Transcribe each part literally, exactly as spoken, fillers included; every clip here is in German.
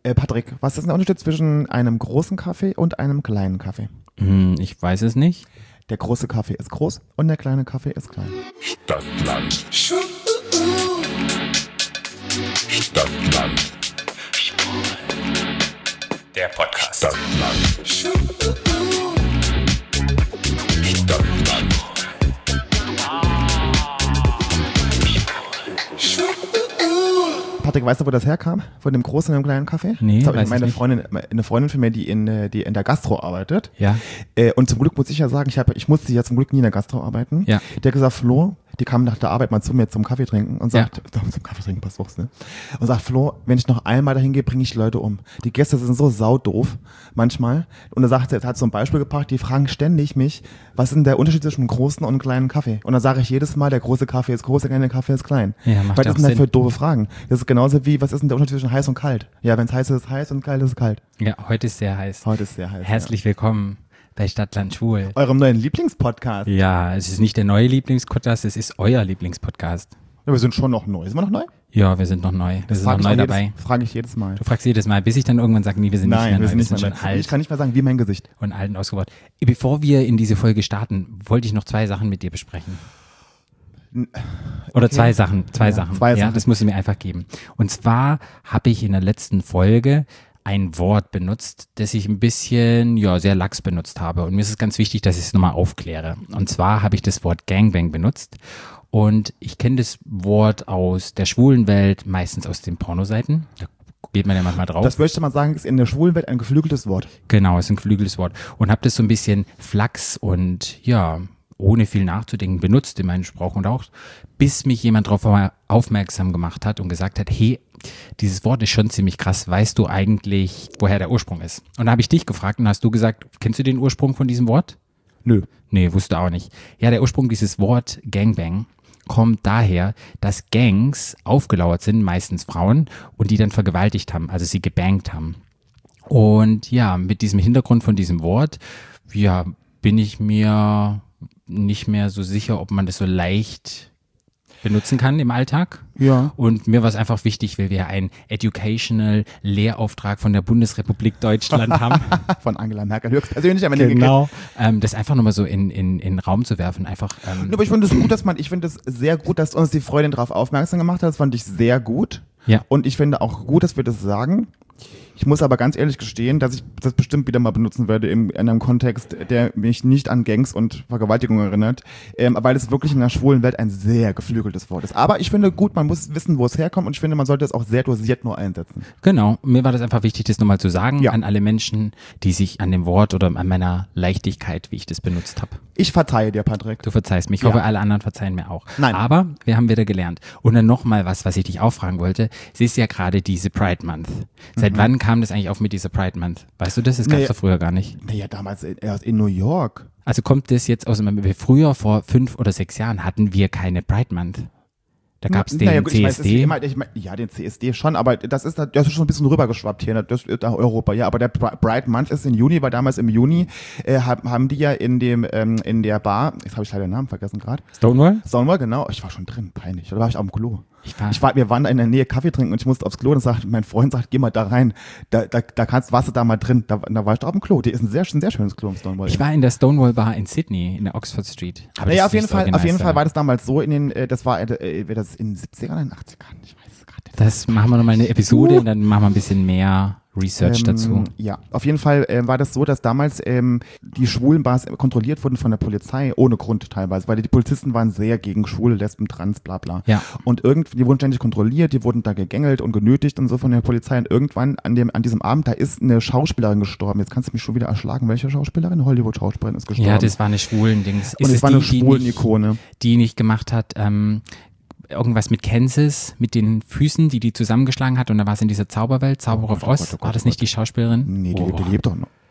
Äh, Patrick, was ist der Unterschied zwischen einem großen Kaffee und einem kleinen Kaffee? Hm, ich weiß es nicht. Der große Kaffee ist groß und der kleine Kaffee ist klein. Stadtland. Stadtland. Der Podcast. Stadtland. Stadtland. Patrick, weißt du, wo das herkam? Von dem großen und dem kleinen Kaffee? Nee, das habe ich weiß meine ich nicht. Freundin, eine Freundin von mir, die in, die in der Gastro arbeitet. Ja. Äh, und zum Glück muss ich ja sagen, ich, hab, ich musste ja zum Glück nie in der Gastro arbeiten. Ja. Der hat gesagt, Flo, die kam nach der Arbeit mal zu mir zum Kaffee trinken und sagt, ja. zum Kaffee trinken, passt auch, ne? Und sagt, Flo, wenn ich noch einmal dahin gehe, bringe ich Leute um. Die Gäste sind so saudoof manchmal. Und er sagt, er hat so ein Beispiel gebracht, die fragen ständig mich, was ist denn der Unterschied zwischen einem großen und einem kleinen Kaffee? Und dann sage ich jedes Mal, der große Kaffee ist groß, der kleine Kaffee ist klein. Ja, macht Was ja ist auch denn das für Sinn. doofe Fragen? Das ist genauso wie, was ist denn der Unterschied zwischen heiß und kalt? Ja, wenn es heiß ist, ist es heiß und kalt ist es kalt. Ja, heute ist sehr heiß. Heute ist sehr heiß. Herzlich willkommen bei Stadtland Schwul. Ja. Eurem neuen Lieblingspodcast. Ja, es ist nicht der neue Lieblingspodcast, es ist euer Lieblingspodcast. Ja, wir sind schon noch neu. Sind wir noch neu? Ja, wir sind noch neu. Wir sind noch frag ich neu auch dabei. Jedes, frage ich jedes Mal. Du fragst jedes Mal, bis ich dann irgendwann sage, nee, wir sind Nein, nicht mehr wir neu, sind nicht mehr schon neu. alt Ich kann nicht mehr sagen, wie mein Gesicht. und alt und ausgebaut. Bevor wir in diese Folge starten, wollte ich noch zwei Sachen mit dir besprechen. Oder Okay. zwei Sachen, zwei Ja, Sachen. zwei ja, Sachen. das musst du mir einfach geben. Und zwar habe ich in der letzten Folge ein Wort benutzt, das ich ein bisschen, ja, sehr lax benutzt habe. Und mir ist es ganz wichtig, dass ich es nochmal aufkläre. Und zwar habe ich das Wort Gangbang benutzt. Und ich kenne das Wort aus der schwulen Welt, meistens aus den Pornoseiten. Da geht man ja manchmal drauf. Das möchte man sagen, ist in der schwulen Welt ein geflügeltes Wort. Genau, ist ein geflügeltes Wort. Und habe das so ein bisschen flachs und ja, ohne viel nachzudenken benutzt in meinem Sprach und auch, bis mich jemand darauf aufmerksam gemacht hat und gesagt hat, hey, dieses Wort ist schon ziemlich krass, weißt du eigentlich, woher der Ursprung ist? Und da habe ich dich gefragt und hast du gesagt, kennst du den Ursprung von diesem Wort? Nö. Nee, wusste auch nicht. Ja, der Ursprung dieses Wort Gangbang kommt daher, dass Gangs aufgelauert sind, meistens Frauen, und die dann vergewaltigt haben, also sie gebangt haben. Und ja, mit diesem Hintergrund von diesem Wort, ja, bin ich mir nicht mehr so sicher, ob man das so leicht benutzen kann im Alltag. Ja. Und mir war es einfach wichtig, weil wir einen Educational Lehrauftrag von der Bundesrepublik Deutschland haben. Von Angela Merkel höchstpersönlich am Ende Genau. Ähm, das einfach nochmal so in, in, in den Raum zu werfen. Einfach. Ähm, gekriegt. Aber ich finde es gut, dass man, ich finde es sehr gut, dass uns die Freundin darauf aufmerksam gemacht hat. Das fand ich sehr gut. Ja. Und ich finde auch gut, dass wir das sagen. Ich muss aber ganz ehrlich gestehen, dass ich das bestimmt wieder mal benutzen werde im, in einem Kontext, der mich nicht an Gangs und Vergewaltigung erinnert, ähm, weil es wirklich in der schwulen Welt ein sehr geflügeltes Wort ist. Aber ich finde gut, man muss wissen, wo es herkommt, und ich finde, man sollte es auch sehr dosiert nur einsetzen. Genau, mir war das einfach wichtig, das nochmal zu sagen Ja. an alle Menschen, die sich an dem Wort oder an meiner Leichtigkeit, wie ich das benutzt habe. Ich verzeihe dir, Patrick. Du verzeihst mir. Ich Ja. hoffe, alle anderen verzeihen mir auch. Nein. Aber wir haben wieder gelernt. Und dann nochmal was, was ich dich auch fragen wollte. Es ist ja gerade diese Pride Month. Seit Mhm. wann kam das eigentlich auf mit dieser Pride Month? Weißt du das? Das gab es Nee. doch früher gar nicht. Naja, damals erst in New York. Also kommt das jetzt aus, wir früher vor fünf oder sechs Jahren hatten wir keine Pride Month. Da gab es den Naja, gut, ich C weiß, S es ist D. immer, ich mein, ja, den C S D schon, aber das ist, das ist schon ein bisschen rübergeschwappt hier, das ist nach Europa, ja, aber der Pride Month ist im Juni, weil damals im Juni äh, haben, haben die ja in dem ähm, in der Bar, jetzt habe ich leider den Namen vergessen gerade, Stonewall? Stonewall, genau, ich war schon drin, peinlich, da war ich auf dem Klo. Ich war, Ich war, wir waren da in der Nähe Kaffee trinken und ich musste aufs Klo und sagt, mein Freund sagt, geh mal da rein, da, da, da kannst, warst du da mal drin, da, da war ich da auf dem Klo, die ist ein sehr, ein sehr schönes Klo im Stonewall. ich war in der Stonewall Bar in Sydney, in der Oxford Street. Aber Naja, das auf jeden ist das Fall, auf jeden Originalste. Fall war das damals so in den, äh, das war, äh, äh, das in den siebzigern, in den achtzigern, ich weiß es gerade nicht. Das machen wir nochmal eine Episode und dann machen wir ein bisschen mehr Research Ähm, dazu. Ja, auf jeden Fall äh, war das so, dass damals ähm, die Schwulenbars kontrolliert wurden von der Polizei, ohne Grund teilweise, weil die Polizisten waren sehr gegen Schwule, Lesben, Trans, bla bla. Ja. Und irgendwie, die wurden ständig kontrolliert, die wurden da gegängelt und genötigt und so von der Polizei. Und irgendwann an dem an diesem Abend, da ist eine Schauspielerin gestorben. Jetzt kannst du mich schon wieder erschlagen. Welche Schauspielerin? Hollywood-Schauspielerin ist gestorben. Ja, das war eine Schwulendings. und es war eine die, die nicht, Schwulen-Ikone. die nicht gemacht hat, ähm, irgendwas mit Kansas, mit den Füßen, die die zusammengeschlagen hat und da war es in dieser Zauberwelt, Zauber Oh of Gott, oh Oz. Gott, oh Gott, war das oh nicht die Schauspielerin? Nee, die, Oh. die lebt doch noch.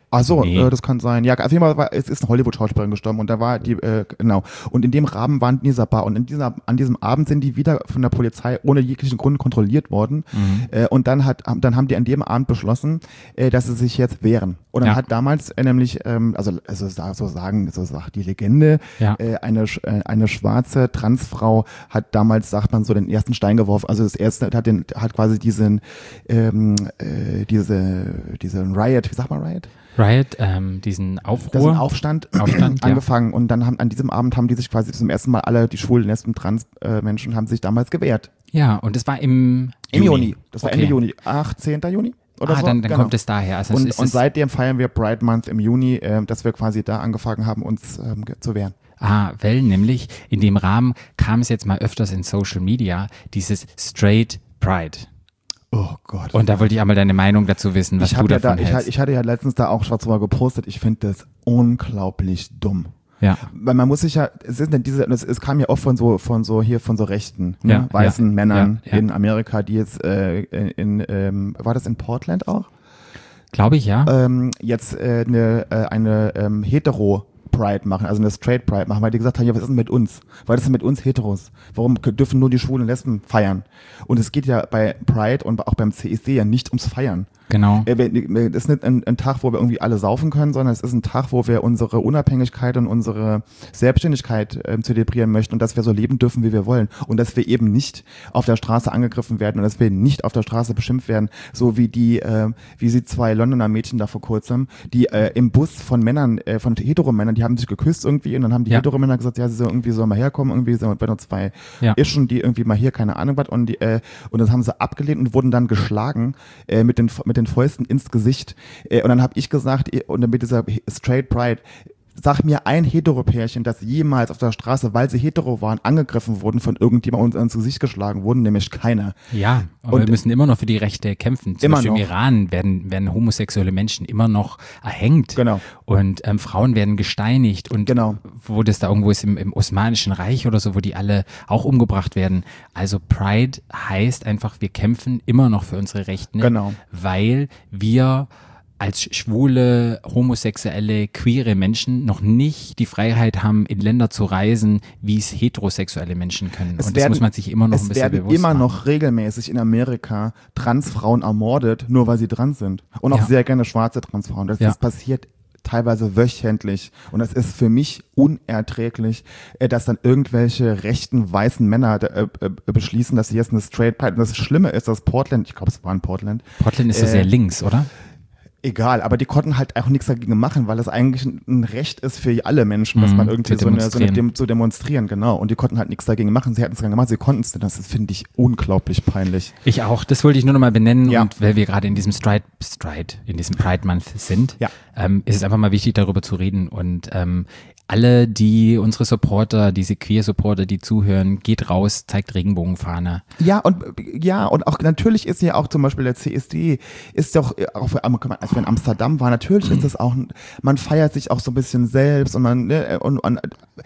Ach so, Nee. äh, das kann sein. Ja, auf jeden Fall war, es ist eine Hollywood-Schauspielerin gestorben und da war die, äh, genau. Und in dem Rahmen waren die in dieser Bar und in dieser, an diesem Abend sind die wieder von der Polizei ohne jeglichen Grund kontrolliert worden. Mhm. Äh, und dann hat, dann haben die an dem Abend beschlossen, äh, dass sie sich jetzt wehren. Und dann Ja. hat damals äh, nämlich, ähm, also, also sa- so sagen, so sagt die Legende, Ja. äh, eine, sch- äh, eine schwarze Transfrau hat damals, sagt man so, den ersten Stein geworfen. Also das erste hat den, hat quasi diesen, ähm, äh, diese, diesen Riot, wie sagt man Riot? Riot, ähm, diesen Das ist Aufruhr. ein Aufstand, Aufstand, ja. angefangen und dann haben an diesem Abend haben die sich quasi zum ersten Mal alle, die schwulen, lesben, trans äh, Menschen haben sich damals gewehrt. Ja, und das war im Im Juni. Das war Okay. Ende Juni. achtzehnten Juni oder Ah, so. dann, dann Genau. kommt es daher. Also es Und, ist und es, seitdem feiern wir Pride Month im Juni, äh, dass wir quasi da angefangen haben, uns ähm, ge- zu wehren. ah, weil nämlich in dem Rahmen kam es jetzt mal öfters in Social Media, dieses Straight Pride. Oh Gott. Und da wollte ich einmal deine Meinung dazu wissen, was ich, du hab ja da, davon ich, hältst. ich hatte ja letztens da auch schwarz drüber gepostet. Ich finde das unglaublich dumm. ja. Weil man muss sich ja, es ist denn diese, es, es kam ja oft von so, von so hier, von so Rechten, ne? Ja, weißen ja, Männern ja, ja. in Amerika, die jetzt äh, in, in ähm, war das in Portland auch? Glaube ich, ja. ähm, jetzt äh, eine, äh, eine ähm, Hetero Pride machen, also eine Straight Pride machen, weil die gesagt haben, ja, was ist denn mit uns? Was ist denn mit uns Heteros? Warum k- dürfen nur die Schwulen und Lesben feiern? Und es geht ja bei Pride und auch beim C S D ja nicht ums Feiern. Genau. Äh, wir- Das ist nicht ein, ein Tag, wo wir irgendwie alle saufen können, sondern es ist ein Tag, wo wir unsere Unabhängigkeit und unsere Selbstständigkeit ähm, zelebrieren möchten und dass wir so leben dürfen, wie wir wollen. Und dass wir eben nicht auf der Straße angegriffen werden und dass wir nicht auf der Straße beschimpft werden, so wie die, äh, wie sie zwei Londoner Mädchen da vor kurzem, die äh, im Bus von Männern, äh, von Heteromännern, die haben sich geküsst irgendwie und dann haben die Ja. Heteromänner gesagt, ja, sie sollen irgendwie sollen mal herkommen, irgendwie so bei nur zwei Ja. Ischen, die irgendwie mal hier, keine Ahnung was, und die, äh, und das haben sie abgelehnt und wurden dann geschlagen äh, mit den mit den Fäusten ins Gesicht. Äh, und dann habe ich gesagt, eh, und mit dieser Straight Pride, sag mir ein Hetero-Pärchen, das jemals auf der Straße, weil sie hetero waren, angegriffen wurden von irgendjemandem und ins Gesicht geschlagen wurden, nämlich keiner. Ja, aber Und- wir müssen immer noch für die Rechte kämpfen. Zum Immer Beispiel noch. im Iran werden, werden homosexuelle Menschen immer noch erhängt. Genau. Und ähm, Frauen werden gesteinigt. Und Genau. wo das da irgendwo ist im, im Osmanischen Reich oder so, wo die alle auch umgebracht werden. Also Pride heißt einfach, wir kämpfen immer noch für unsere Rechte, Genau. weil wir als schwule, homosexuelle, queere Menschen noch nicht die Freiheit haben, in Länder zu reisen, wie es heterosexuelle Menschen können. Es Und das werden- muss man sich immer noch ein Es bisschen werden bewusst immer machen. noch regelmäßig in Amerika Transfrauen ermordet, nur weil sie trans sind. Und auch Ja. sehr gerne schwarze Transfrauen. Das, Ja. das passiert teilweise wöchentlich. Und das ist für mich unerträglich, äh, dass dann irgendwelche rechten weißen Männer äh, äh, beschließen, dass sie jetzt eine Straight Pride. Und das Schlimme ist, dass Portland, ich glaube, es war in Portland, Portland ist so Äh, sehr links, oder? egal, aber die konnten halt auch nichts dagegen machen, weil es eigentlich ein- ein Recht ist für alle Menschen, dass Mhm, man irgendwie zu so eine, so eine demonstrieren. Dem, zu demonstrieren, genau. Und die konnten halt nichts dagegen machen. Sie hätten es dann gemacht, sie konnten es denn. Das ist, finde ich, unglaublich peinlich. Ich auch. Das wollte ich nur noch mal benennen. Ja. Und weil wir gerade in diesem Stride, Stride, in diesem Pride Month sind, Ja. ähm, ist es einfach mal wichtig, darüber zu reden. Und ähm, alle, die, unsere Supporter, diese Queer-Supporter, die zuhören, geht raus, zeigt Regenbogenfahne. Ja, und ja, und auch natürlich ist ja auch zum Beispiel der C S D, ist doch, auch für, als wir in Amsterdam waren, natürlich ist das auch, man feiert sich auch so ein bisschen selbst und man, ne, und, und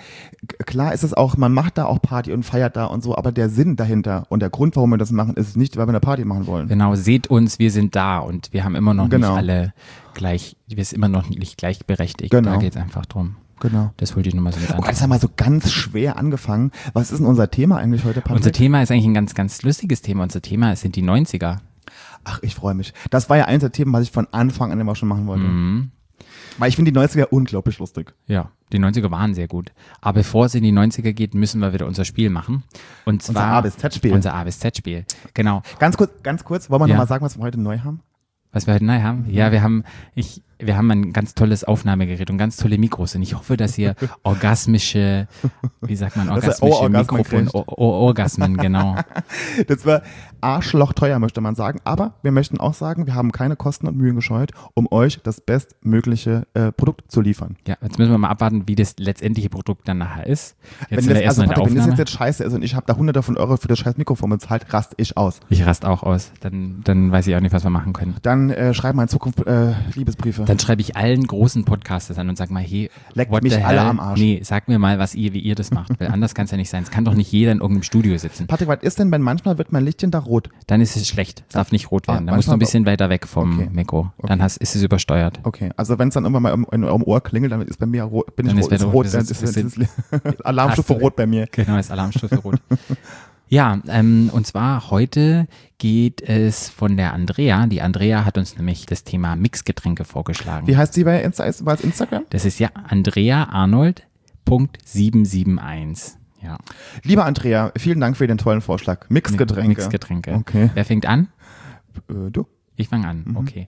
klar ist es auch, man macht da auch Party und feiert da und so, aber der Sinn dahinter und der Grund, warum wir das machen, ist nicht, weil wir eine Party machen wollen. Genau, seht uns, wir sind da und wir haben immer noch Genau. nicht alle gleich, wir sind immer noch nicht gleichberechtigt. Genau. Da geht es einfach drum. Genau. Das wollte ich nur mal so mit Oh Gott, anfangen. das haben wir so ganz schwer angefangen. Was ist denn unser Thema eigentlich heute, Patrick? Unser Thema ist eigentlich ein ganz, ganz lustiges Thema. Unser Thema sind die neunziger. Ach, ich freue mich. Das war ja eins der Themen, was ich von Anfang an immer schon machen wollte. Mhm. Weil ich finde die neunziger unglaublich lustig. Ja, die neunziger waren sehr gut. Aber bevor es in die neunziger geht, müssen wir wieder unser Spiel machen. Und zwar Unser A bis Z-Spiel. Unser A bis Z-Spiel. Genau. Ganz kurz, ganz kurz, wollen wir Ja. nochmal sagen, was wir heute neu haben? Was wir heute neu haben? Ja, wir haben, ich, wir haben ein ganz tolles Aufnahmegerät und ganz tolle Mikros. Und ich hoffe, dass ihr orgasmische, wie sagt man, Dass ihr orgasmische Ohrorgasmen Mikrofon, kriegt. Or Or Orgasmen, genau. Das war arschlochteuer, möchte man sagen. Aber wir möchten auch sagen, wir haben keine Kosten und Mühen gescheut, um euch das bestmögliche äh, Produkt zu liefern. Ja, jetzt müssen wir mal abwarten, wie das letztendliche Produkt dann nachher ist. Jetzt Wenn sind wir das, erst also, mal in der Patrick, wenn das Aufnahme. jetzt, jetzt scheiße ist und ich habe da hunderte von Euro für das scheiß Mikrofon bezahlt, rast ich aus. Ich rast auch aus. Dann, dann weiß ich auch nicht, was wir machen können. Dann dann äh, schreib mal in Zukunft äh, Liebesbriefe. Dann schreibe ich allen großen Podcasters an und sag mal, hey, Leckt what mich the alle hell? am Arsch. Nee, sag mir mal, was ihr, wie ihr das macht, weil anders kann es ja nicht sein. Es kann doch nicht jeder in irgendeinem Studio sitzen. Patrick, was ist denn, wenn manchmal wird mein Lichtchen da rot? Dann ist es schlecht. Es darf nicht rot werden. Ah, Da musst du ein manchmal- bisschen weiter weg vom Okay. Mikro. Dann Okay. hast, ist es übersteuert. Okay, also wenn es dann irgendwann mal in, in eurem Ohr klingelt, dann ist bei mir rot, bin Dann ich ist rot, ist wieder rot, rot, dann das ist, ist- ist, ist Alarmstufe Hast du- rot bei mir. Genau, ist Alarmstufe rot. Ja, ähm, und zwar heute geht es von der Andrea. Die Andrea hat uns nämlich das Thema Mixgetränke vorgeschlagen. Wie heißt sie bei Insta? Ist- War es Instagram? Das ist ja Andrea Arnold Punkt sieben sieben eins. Ja. Lieber Andrea, vielen Dank für den tollen Vorschlag. Mixgetränke. Mixgetränke. Okay. Wer fängt an? Äh, du. Ich fange an. Okay.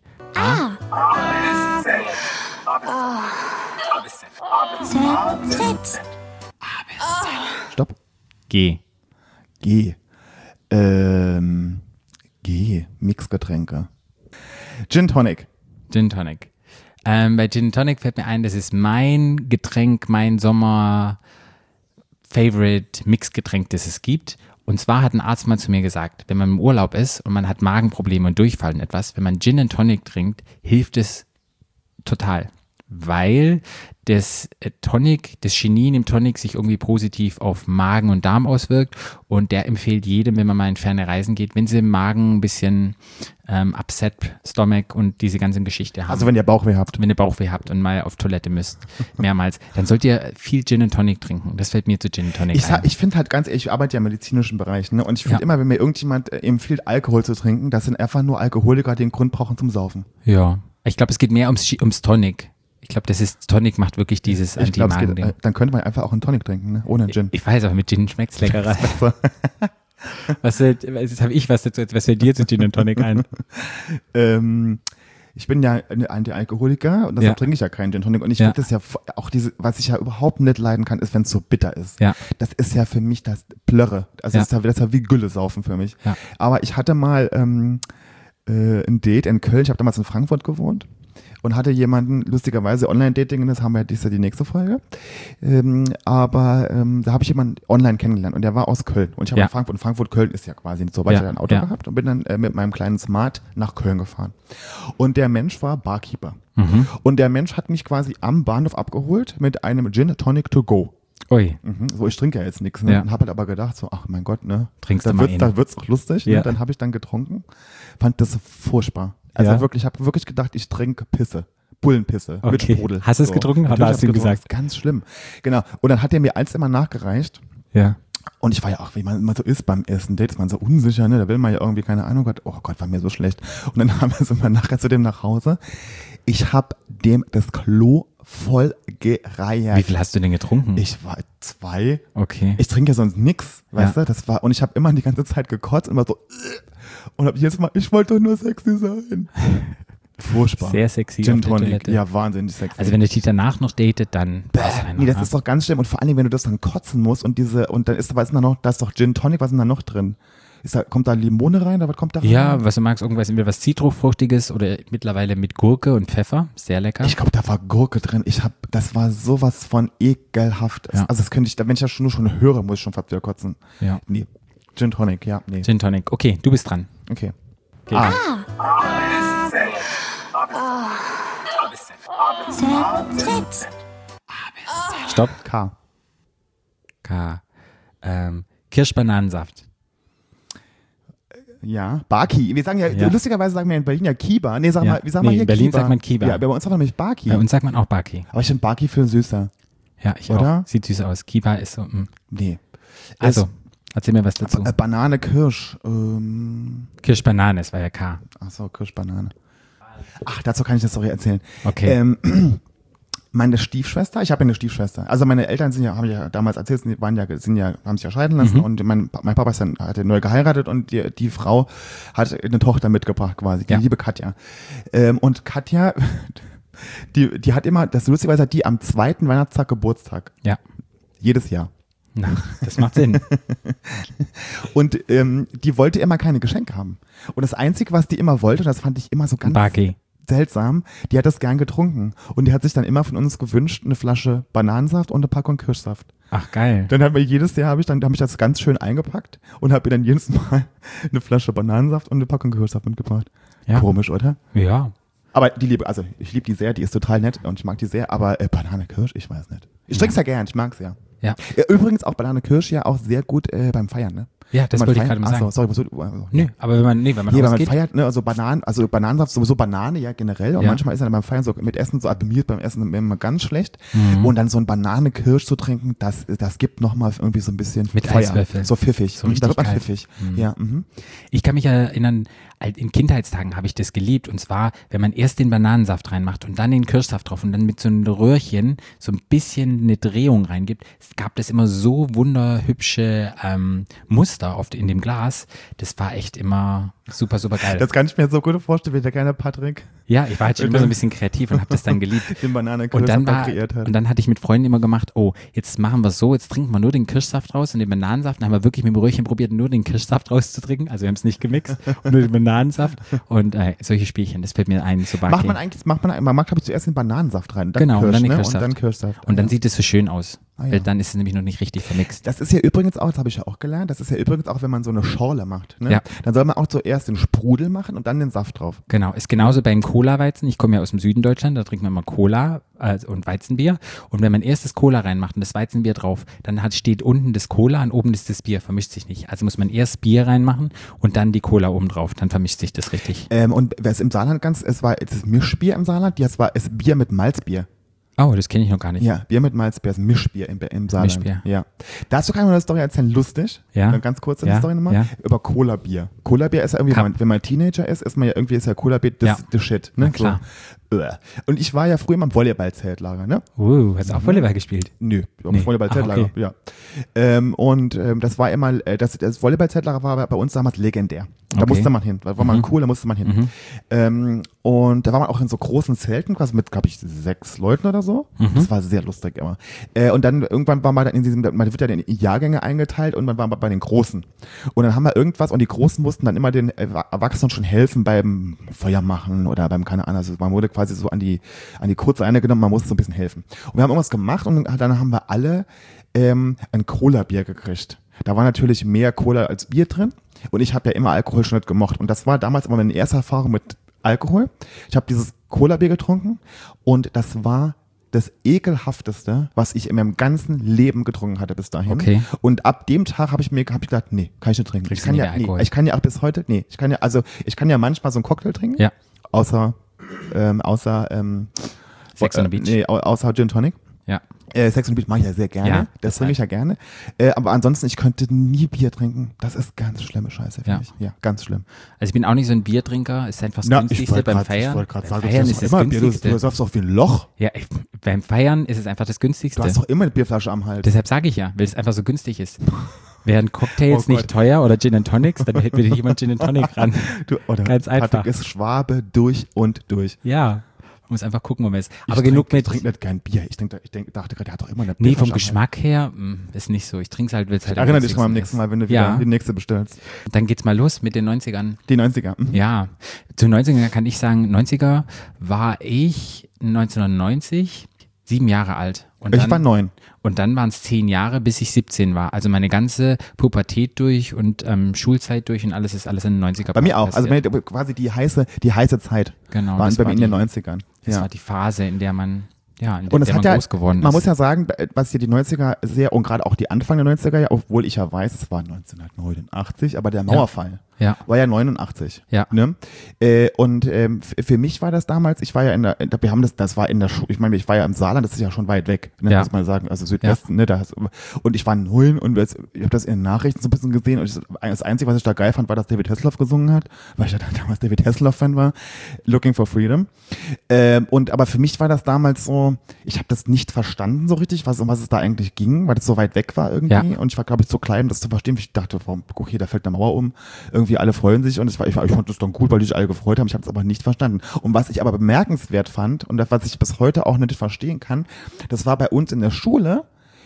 Stopp. G. G. Ähm, G. Mixgetränke. Gin Tonic. Gin Tonic. Ähm, bei Gin Tonic fällt mir ein, das ist mein Getränk, mein Sommer-Favorite Mixgetränk, das es gibt. Und zwar hat ein Arzt mal zu mir gesagt, wenn man im Urlaub ist und man hat Magenprobleme und Durchfall und etwas, wenn man Gin and Tonic trinkt, hilft es total. Weil das äh, Tonic, das Chinin im Tonic sich irgendwie positiv auf Magen und Darm auswirkt und der empfiehlt jedem, wenn man mal in ferne Reisen geht, wenn sie im Magen ein bisschen ähm, Upset Stomach und diese ganze Geschichte haben. Also wenn ihr Bauchweh habt. Wenn ihr Bauchweh habt und mal auf Toilette müsst, mehrmals, dann sollt ihr viel Gin and Tonic trinken. Das fällt mir zu Gin and Tonic Ich, ein. sag- ich finde halt ganz ehrlich, ich arbeite ja im medizinischen Bereich, ne? Und ich finde Ja. immer, wenn mir irgendjemand äh, empfiehlt, Alkohol zu trinken, das sind einfach nur Alkoholiker, die den Grund brauchen zum Saufen. Ja. Ich glaube, es geht mehr ums, Chi- ums Tonic. Ich glaube, das ist, Tonic macht wirklich dieses Ich glaube, Anti-Magen-Ding. äh, dann könnte man einfach auch einen Tonic trinken, ne? Ohne Gin. Ich weiß, aber mit Gin schmeckt's leckerer. Was, fällt- jetzt habe ich was dazu, was fällt dir zu Gin and Tonic ein? ähm, ich bin ja ein Anti-Alkoholiker und deshalb Ja. trinke ich ja keinen Gin Tonic. Und ich Ja. finde das ja f- auch diese, was ich ja überhaupt nicht leiden kann, ist, wenn es so bitter ist. Ja. Das ist ja für mich das Plörre. Also Ja. das, ist ja, das ist ja wie Gülle saufen für mich. Ja. Aber ich hatte mal ähm, äh, ein Date in Köln. Ich habe damals in Frankfurt gewohnt. Und hatte jemanden, lustigerweise Online-Dating, das haben wir, das ist ja die nächste Folge. Ähm, aber ähm, da habe ich jemanden online kennengelernt und der war aus Köln. Und ich habe Ja. in Frankfurt, und Frankfurt-Köln ist ja quasi nicht so weit, Ja, ich hatte ein Auto ja. gehabt und bin dann äh, mit meinem kleinen Smart nach Köln gefahren. Und der Mensch war Barkeeper. Mhm. Und der Mensch hat mich quasi am Bahnhof abgeholt mit einem Gin Tonic to go. Ui. Mhm. So, ich trinke ja jetzt nichts. Ne? Ja. Und habe halt aber gedacht, so, ach mein Gott, ne? Trinkst da du mal wird's, einen. da wird's auch lustig. Ja. Ne? Dann habe ich dann getrunken. Fand das furchtbar. Also Ja. wirklich, ich habe wirklich gedacht, ich trinke Pisse. Bullenpisse mit Okay. Sprudel. Hast du es getrunken? Natürlich Hast du hab ich ihm getrunken. gesagt? Das ist ganz schlimm. Genau. Und dann hat er mir eins immer nachgereicht. Ja. Und ich war ja auch, wie man immer so ist beim ersten Date, ist man so unsicher, ne? Da will man ja irgendwie, keine Ahnung, Gott, oh Gott, war mir so schlecht. Und dann haben wir so mal nachher zu dem nach Hause. Ich habe dem das Klo voll gereiert. Wie viel hast du denn getrunken? Ich war zwei. Okay. Ich trinke ja sonst nix, weißt Ja. du? Das war, und ich habe immer die ganze Zeit gekotzt und war so, und hab jedes Mal, ich wollte doch nur sexy sein. Furchtbar. Sehr sexy Gin auf der Tonic, Toilette. ja, wahnsinnig sexy. Also wenn der Tita danach noch datet, dann Nee, das ist doch ganz schlimm. Und vor allem, wenn du das dann kotzen musst und diese, und dann ist, was ist da noch, da ist doch Gin Tonic, was ist denn da noch drin? Ist da, kommt da Limone rein, oder was kommt da rein? Ja, was du magst, irgendwas entweder was Zitrusfruchtiges oder mittlerweile mit Gurke und Pfeffer. Sehr lecker. Ich glaube, da war Gurke drin. Ich hab, das war sowas von ekelhaft. Ja. Also das könnte ich, wenn ich das schon, nur schon höre, muss ich schon fast wieder kotzen. Ja. Nee. Gin Tonic, ja, nee. Gin Tonic. Okay, du bist dran. Okay. Okay. Ah. Stopp. K. K. Ähm, Kirschbananensaft. Ja. Barki. Wir sagen ja, Ja. lustigerweise sagen wir in Berlin ja Kiba. Nee, sag Ja. mal, wie sagen Nee, wir hier in Berlin Kiba? sagt man Kiba. Ja, bei uns sagt man nämlich Barki. Bei uns sagt man auch Baki. Aber ich finde Barki viel süßer. Ja, ich Oder? auch. Sieht süß aus. Kiba ist so. Mh. Nee. Also, erzähl mir was dazu. Äh, Banane, Kirsch. Ähm, Kirschbanane, das war ja K. Achso, Kirschbanane. Ach, dazu kann ich eine Story erzählen. Okay. Ähm, meine Stiefschwester, ich habe ja eine Stiefschwester. Also meine Eltern sind ja, habe ich ja damals erzählt, die waren ja, sind ja, haben sich ja scheiden lassen Mhm. und mein, mein Papa ist dann, hat ja neu geheiratet und die, die Frau hat eine Tochter mitgebracht quasi, die Ja. liebe Katja. Ähm, und Katja, die, die hat immer, das lustigerweise hat die am zweiten Weihnachtstag Geburtstag. Ja. Jedes Jahr. Na, das macht Sinn. Und ähm, die wollte immer keine Geschenke haben. Und das Einzige, was die immer wollte, und das fand ich immer so ganz Baki. seltsam, die hat das gern getrunken. Und die hat sich dann immer von uns gewünscht, eine Flasche Bananensaft und eine Packung Kirschsaft. Ach, geil. Dann haben wir jedes Jahr, habe ich dann, habe ich das ganz schön eingepackt und habe ihr dann jedes Mal eine Flasche Bananensaft und eine Packung Kirschsaft mitgebracht. Ja. Komisch, oder? Ja. Aber die liebe, also ich liebe die sehr, die ist total nett und ich mag die sehr, aber äh, Banane Kirsch, ich weiß nicht. Ich trink's ja gern, ich mag's ja. Ja. Ja, übrigens auch Banane Kirsch ja auch sehr gut äh, beim Feiern, ne? Ja, das Wenn man wollte ich feiert- gerade mal Ach so, sagen. sorry, was, also, Nö, aber wenn man, nee, wenn man Nee, wenn man rausgeht, feiert, ne, also Bananen, also Bananensaft, sowieso Banane, ja, generell. Und Ja. manchmal ist dann beim Feiern so mit Essen so abimiert, beim Essen immer ganz schlecht. Mhm. Und dann so ein Banane-Kirsch zu trinken, das, das gibt nochmal irgendwie so ein bisschen Mit Feuer. Eiswürfel. So pfiffig. So Mhm, richtig da wird man geil. pfiffig. Mhm. Ja, mhm. ich kann mich erinnern, halt in Kindheitstagen habe ich das geliebt. Und zwar, wenn man erst den Bananensaft reinmacht und dann den Kirschsaft drauf und dann mit so einem Röhrchen so ein bisschen eine Drehung reingibt, es gab das immer so wunderhübsche ähm, Muster oft in dem Glas. Das war echt immer super, super geil. Das kann ich mir so gut vorstellen, wie der kleine Patrick ja, ich war halt schon immer so ein bisschen kreativ und habe das dann geliebt. den Banane-Kirsch Und dann, war, kreiert hat. und dann hatte ich mit Freunden immer gemacht, oh, jetzt machen wir es so, jetzt trinken wir nur den Kirschsaft raus und den Bananensaft. Dann haben wir wirklich mit dem Röhrchen probiert, nur den Kirschsaft rauszutrinken. Also wir haben es nicht gemixt, nur den Bananensaft und äh, solche Spielchen, das fällt mir ein, so Barcade. Macht man eigentlich, macht man, man macht, glaube ich, zuerst den Bananensaft rein, dann Genau, und Kirsch, dann den ne? Kirschsaft. Und dann Kirschsaft. Und dann Ja. sieht es so schön aus, Ah, ja. weil dann ist es nämlich noch nicht richtig vermixt. Das ist ja übrigens auch, das habe ich ja auch gelernt, das ist ja übrigens auch, wenn man so eine Schorle macht. Ne? Ja. Dann soll man auch zuerst den Sprudel machen und dann den Saft drauf. Genau, ist genauso beim Cola-Weizen. Ich komme ja aus dem Süden Deutschland, da trinken wir immer Cola äh, und Weizenbier. Und wenn man erst das Cola reinmacht und das Weizenbier drauf, dann hat, steht unten das Cola und oben ist das Bier, vermischt sich nicht. Also muss man erst Bier reinmachen und dann die Cola oben drauf, dann vermischt sich das richtig. Ähm, und wer es im Saarland ganz, es war es ist Mischbier im Saarland, das war es Bier mit Malzbier. Oh, das kenne ich noch gar nicht. Ja, Bier mit Malzbier, ist Mischbier im, im Saarland. Mischbier. Ja. Dazu kann ich mal eine Story erzählen, lustig. Ja. Eine ganz kurze Ja, Story nochmal. ja. Über Cola-Bier. Cola-Bier ist ja irgendwie, wenn man, wenn man Teenager ist, ist man ja irgendwie, ist ja Cola-Bier das, Ja. das Shit. Ne? Na klar. So. Uah. Und ich war ja früher mal im Volleyball-Zeltlager, ne? Uh, hast du auch Volleyball gespielt? Nö, Nee. Volleyball-Zeltlager, Ah, okay. ja. Ähm, und ähm, das war immer, äh, das, das Volleyball-Zeltlager war bei uns damals legendär. Da Okay. musste man hin, da war man Mhm. cool, da musste man hin. Mhm. Ähm, und da war man auch in so großen Zelten, quasi mit, glaube ich, sechs Leuten oder so. Mhm. Das war sehr lustig immer. Äh, und dann irgendwann war man dann in diesem, man wird ja in Jahrgänge eingeteilt und man war bei den Großen. Und dann haben wir irgendwas und die Großen mussten dann immer den Erwachsenen schon helfen beim Feuer machen oder beim, keine Ahnung, also man wurde quasi so an die, an die kurze Eine genommen, man musste so ein bisschen helfen. Und wir haben irgendwas gemacht und dann haben wir alle ähm, ein Cola-Bier gekriegt. Da war natürlich mehr Cola als Bier drin und ich habe ja immer Alkohol schon nicht gemocht. Und das war damals immer meine erste Erfahrung mit Alkohol. Ich habe dieses Cola-Bier getrunken und das war das ekelhafteste, was ich in meinem ganzen Leben getrunken hatte bis dahin. Okay. Und ab dem Tag habe ich mir hab ich gedacht, nee, kann ich nicht trinken. Trinkst Ich kann du nie ja, mehr nee, Alkohol? ich kann ja auch bis heute, nee, ich kann ja, also ich kann ja manchmal so einen Cocktail trinken, Ja. außer, ähm, außer, ähm, Sex on the äh, Beach. Nee, au- außer Gin Tonic. Ja. Äh, Sex on the Beach mache ich ja sehr gerne. Ja, das trinke ich ja gerne. Äh, aber ansonsten, ich könnte nie Bier trinken. Das ist ganz schlimme Scheiße, finde Ja. ich. Ja, ganz schlimm. Also ich bin auch nicht so ein Biertrinker, ist einfach das Na, ich günstigste wollte beim grad- Feiern. Ich wollte gerade Beim sagen, Feiern du ist hast das doch immer Bier, du, günstigste. du saufst doch wie ein Loch. Ja, ich, beim Feiern ist es einfach das Du günstigste. hast doch immer eine Bierflasche am Hals. Deshalb sage ich ja, weil es einfach so günstig ist. Wären Cocktails Oh nicht Gott. teuer oder Gin and Tonics, dann hätte mir jemand Gin and Tonic ran. Du, oder Ganz einfach. Patrick ist Schwabe durch und durch. Ja, man muss einfach gucken, wo man ist. Aber ich genug trink, mit. Ich trinke nicht kein Bier. Ich, denk, ich denk, dachte gerade, der hat doch immer eine Nee, Bierflasche vom am Hals. Geschmack her mh, ist nicht so. Ich trinke es halt, will es halt. am Erinnere dich mal beim günstigsten nächsten Mal, wenn du ist. wieder Ja, die nächste bestellst. dann geht's mal los mit den neunzigern. Die neunziger. Mhm. Ja, zu neunziger kann ich sagen, neunziger war ich neunzehnhundertneunzig sieben Jahre alt. Und Ich dann, war neun. Und dann waren es zehn Jahre, bis ich siebzehn war. Also meine ganze Pubertät durch und ähm, Schulzeit durch und alles ist alles in den neunziger. Bei mir auch. Also passiert. bei- quasi die heiße, die heiße Zeit. Genau, War das bei war mir in den die- neunzigern. Das Ja. war die Phase, in der man, ja, in der, Und es der hat man ja, groß geworden man ist. muss ja sagen, was hier die neunziger sehr, und gerade auch die Anfang der neunziger, ja, obwohl ich ja weiß, es war neunzehnhundertneunundachtzig, aber der Mauerfall ja, war ja neunundachtzig. ja, Ne? Äh, und ähm, f- für mich war das damals, ich war ja in der, in der- wir haben das, das war in der Schule, ich meine, ich war ja im Saarland, das ist ja schon weit weg, ne, Ja. muss man sagen, also Südwesten, ne, da hast, und ich war neun und das, ich habe das in den Nachrichten so ein bisschen gesehen und ich, das Einzige, was ich da geil fand, war, dass David Hasselhoff gesungen hat, weil ich ja damals David Hasselhoff-Fan war, Looking for Freedom. Ähm, und aber für mich war das damals so, ich habe das nicht verstanden so richtig, was, um was es da eigentlich ging, weil das so weit weg war irgendwie Ja. und ich war, glaube ich, zu klein, um das zu verstehen. Ich dachte, warum, okay, da fällt eine Mauer um, irgendwie alle freuen sich und es war, ich, war, ich fand das dann gut, weil die sich alle gefreut haben, ich habe es aber nicht verstanden. Und was ich aber bemerkenswert fand und das, was ich bis heute auch nicht verstehen kann, das war bei uns in der Schule,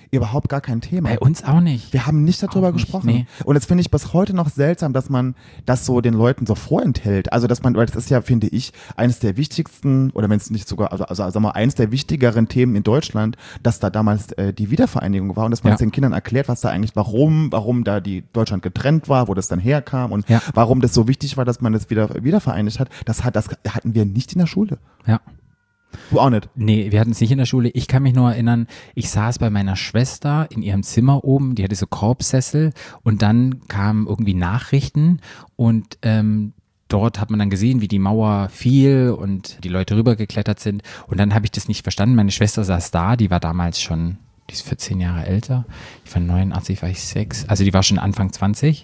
überhaupt gar kein Thema. Bei uns auch nicht. Wir haben nicht darüber Auch nicht, gesprochen. nee. Und das finde ich bis heute noch seltsam, dass man das so den Leuten so vorenthält. Also, dass man, weil das ist ja, finde ich, eines der wichtigsten, oder wenn es nicht sogar, also, also sagen wir mal, eines der wichtigeren Themen in Deutschland, dass da damals äh, die Wiedervereinigung war und dass man Ja. es den Kindern erklärt, was da eigentlich, warum, warum da die Deutschland getrennt war, wo das dann herkam und Ja. warum das so wichtig war, dass man das wieder wiedervereinigt hat. Das hat, das hatten wir nicht in der Schule. Ja. Du auch nicht. Nee, wir hatten es nicht in der Schule. Ich kann mich nur erinnern, ich saß bei meiner Schwester in ihrem Zimmer oben, die hatte so Korbsessel und dann kamen irgendwie Nachrichten und ähm, dort hat man dann gesehen, wie die Mauer fiel und die Leute rübergeklettert sind und dann habe ich das nicht verstanden. Meine Schwester saß da, die war damals schon, die ist vierzehn Jahre älter, ich war neunundachtzig, war ich sechs, also die war schon Anfang zwanzig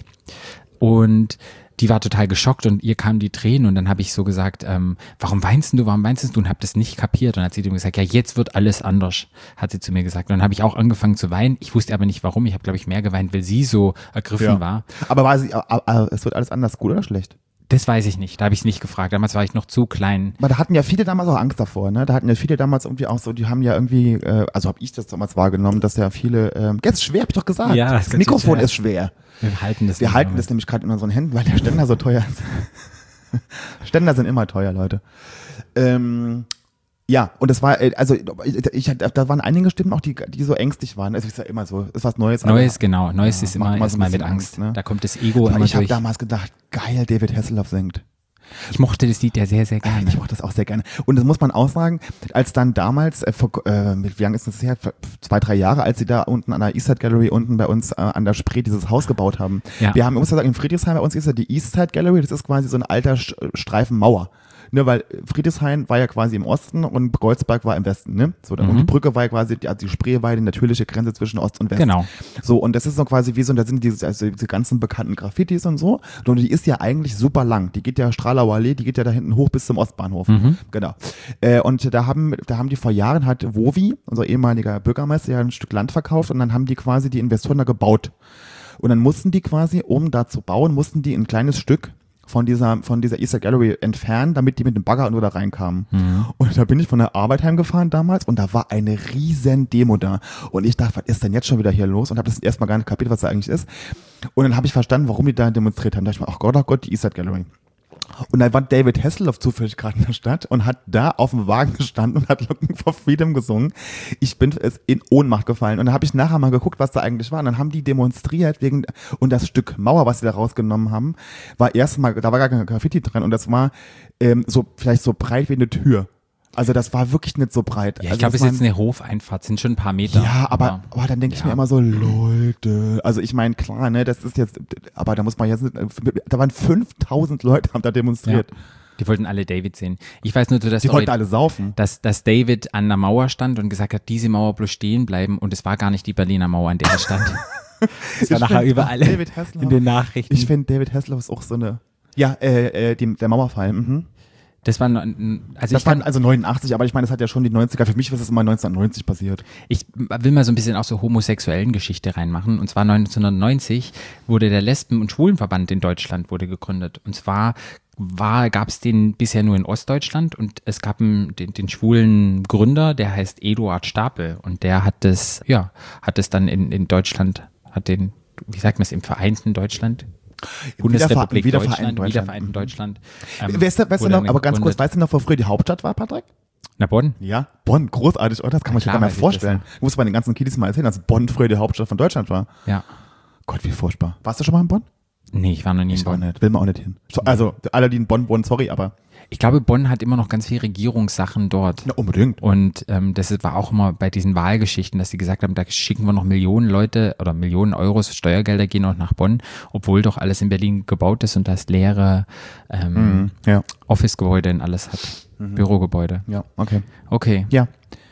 und die war total geschockt und ihr kamen die Tränen und dann habe ich so gesagt, ähm, warum weinst du, warum weinst du und habe das nicht kapiert und dann hat sie dem gesagt, ja jetzt wird alles anders, hat sie zu mir gesagt und dann habe ich auch angefangen zu weinen, ich wusste aber nicht warum, ich habe glaube ich mehr geweint, weil sie so ergriffen Ja. war. Aber war sie, aber, aber es wird alles anders, gut oder schlecht? Das weiß ich nicht, da habe ich es nicht gefragt, damals war ich noch zu klein. Aber da hatten ja viele damals auch Angst davor, ne? Da hatten ja viele damals irgendwie auch so, die haben ja irgendwie, äh, also habe ich das damals wahrgenommen, dass ja viele, ähm, jetzt ist schwer, hab ich doch gesagt. Ja, das ist ganz Mikrofon schwer. ist schwer. Wir halten das Wir nicht halten mehr. das nämlich gerade in unseren Händen, weil der Ständer so teuer ist. Ständer sind immer teuer, Leute. Ähm, ja, und das war, äh, also ich, ich, da waren einige Stimmen auch, die, die so ängstlich waren. Es ist ja immer so, ist was Neues. Neues, aber, genau, Neues Ja, ist macht immer immer so ein erstmal mit bisschen Angst, Angst, ne? da kommt das Ego aber immer ich habe durch. damals gedacht, geil, David Hasselhoff singt. Ich mochte das Lied ja sehr, sehr gerne. Ich mochte das auch sehr gerne. Und das muss man auch sagen, als dann damals, äh, vor, äh, mit, wie lange ist das her? Vor Zwei, drei Jahre, als sie da unten an der Eastside Gallery unten bei uns äh, an der Spree dieses Haus gebaut haben. Ja. Wir haben, ich muss ja sagen, in Friedrichshain bei uns ist ja die Eastside Gallery, das ist quasi so ein alter Sch- Streifen Mauer. Ne, weil Friedrichshain war ja quasi im Osten und Goldsberg war im Westen, ne? So, dann, Mhm. und die Brücke war ja quasi, die, also die Spree war die natürliche Grenze zwischen Ost und West. Genau. So, und das ist so quasi wie so, da sind diese, also diese ganzen bekannten Graffitis und so. Und die ist ja eigentlich super lang. Die geht ja Stralauer Allee, die geht ja da hinten hoch bis zum Ostbahnhof. Mhm. Genau. Äh, und da haben, da haben die vor Jahren hat Wowi, unser ehemaliger Bürgermeister, ja ein Stück Land verkauft und dann haben die quasi die Investoren da gebaut. Und dann mussten die quasi, um da zu bauen, mussten die ein kleines Stück von dieser, von dieser Easter Gallery entfernen, damit die mit dem Bagger nur da reinkamen. Mhm. Und da bin ich von der Arbeit heimgefahren damals und da war eine riesen Demo da. Und ich dachte, was ist denn jetzt schon wieder hier los? Und habe das erstmal gar nicht kapiert, was da eigentlich ist. Und dann habe ich verstanden, warum die da demonstriert haben. Da dachte ich mir, ach Gott, ach Gott, die Easter Gallery. Und dann war David Hasselhoff zufällig gerade in der Stadt und hat da auf dem Wagen gestanden und hat Looking for Freedom gesungen. Ich bin es in Ohnmacht gefallen. Und dann habe ich nachher mal geguckt, was da eigentlich war. Und dann haben die demonstriert wegen, und das Stück Mauer, was sie da rausgenommen haben, war erstmal, da war gar kein Graffiti dran und das war ähm, so vielleicht so breit wie eine Tür. Also das war wirklich nicht so breit. Ja, ich also glaube, es das ist jetzt waren- eine Hofeinfahrt, sind schon ein paar Meter. ja, aber, aber dann denke ich ja. mir immer so, Leute, also ich meine, klar, ne, das ist jetzt, aber da muss man jetzt, nicht- da waren fünftausend Leute, haben da demonstriert. Ja. Die wollten alle David sehen. Ich weiß nur, dass, Die wollten alle saufen. dass, dass David an der Mauer stand und gesagt hat, diese Mauer bloß stehen bleiben und es war gar nicht die Berliner Mauer, an der er stand. Das war nachher find, überall David Hasselhoff- in den Nachrichten. Ich finde, David Hasselhoff ist auch so eine, ja, äh, äh, die, der Mauerfall, mhm. das war, also Das ich war kann, also neunundachtzig, aber ich meine, das hat ja schon die neunziger, für mich ist es immer neunzehnhundertneunzig passiert. ich will mal so ein bisschen auch so homosexuellen Geschichte reinmachen. Und zwar neunzehnhundertneunzig wurde der Lesben- und Schwulenverband in Deutschland wurde gegründet. Und zwar war, gab es den bisher nur in Ostdeutschland und es gab einen, den, den schwulen Gründer, der heißt Eduard Stapel und der hat das, ja, hat es dann in, in Deutschland, hat den, wie sagt man es, im vereinten Deutschland? Bundesrepublik Wiedervereinten Deutschland, Deutschland. Wiedervereinten Deutschland. ähm, Weißt du, weißt du wurde noch, dann aber ganz kurz, gegründet. weißt du noch, wo früher die Hauptstadt war, Patrick? Na, Bonn? Ja. Bonn, großartig, oder? Das kann man sich Klar gar nicht weiß mehr ich das vorstellen. Du musst bei den ganzen Kiddies mal erzählen, dass Bonn früher die Hauptstadt von Deutschland war. Ja. Gott, wie furchtbar. Warst du schon mal in Bonn? Nee, ich war noch nie in Ich auch Bonn. nicht. Will man auch nicht hin. So, also, alle, die in Bonn wohnen, sorry, aber. Ich glaube, Bonn hat immer noch ganz viel Regierungssachen dort. Ja, unbedingt. Und ähm, das war auch immer bei diesen Wahlgeschichten, dass sie gesagt haben, da schicken wir noch Millionen Leute oder Millionen Euros Steuergelder gehen noch nach Bonn, obwohl doch alles in Berlin gebaut ist und das leere ähm, Mhm. Ja. Office-Gebäude und alles hat. Bürogebäude. Ja, okay. Okay. Ja.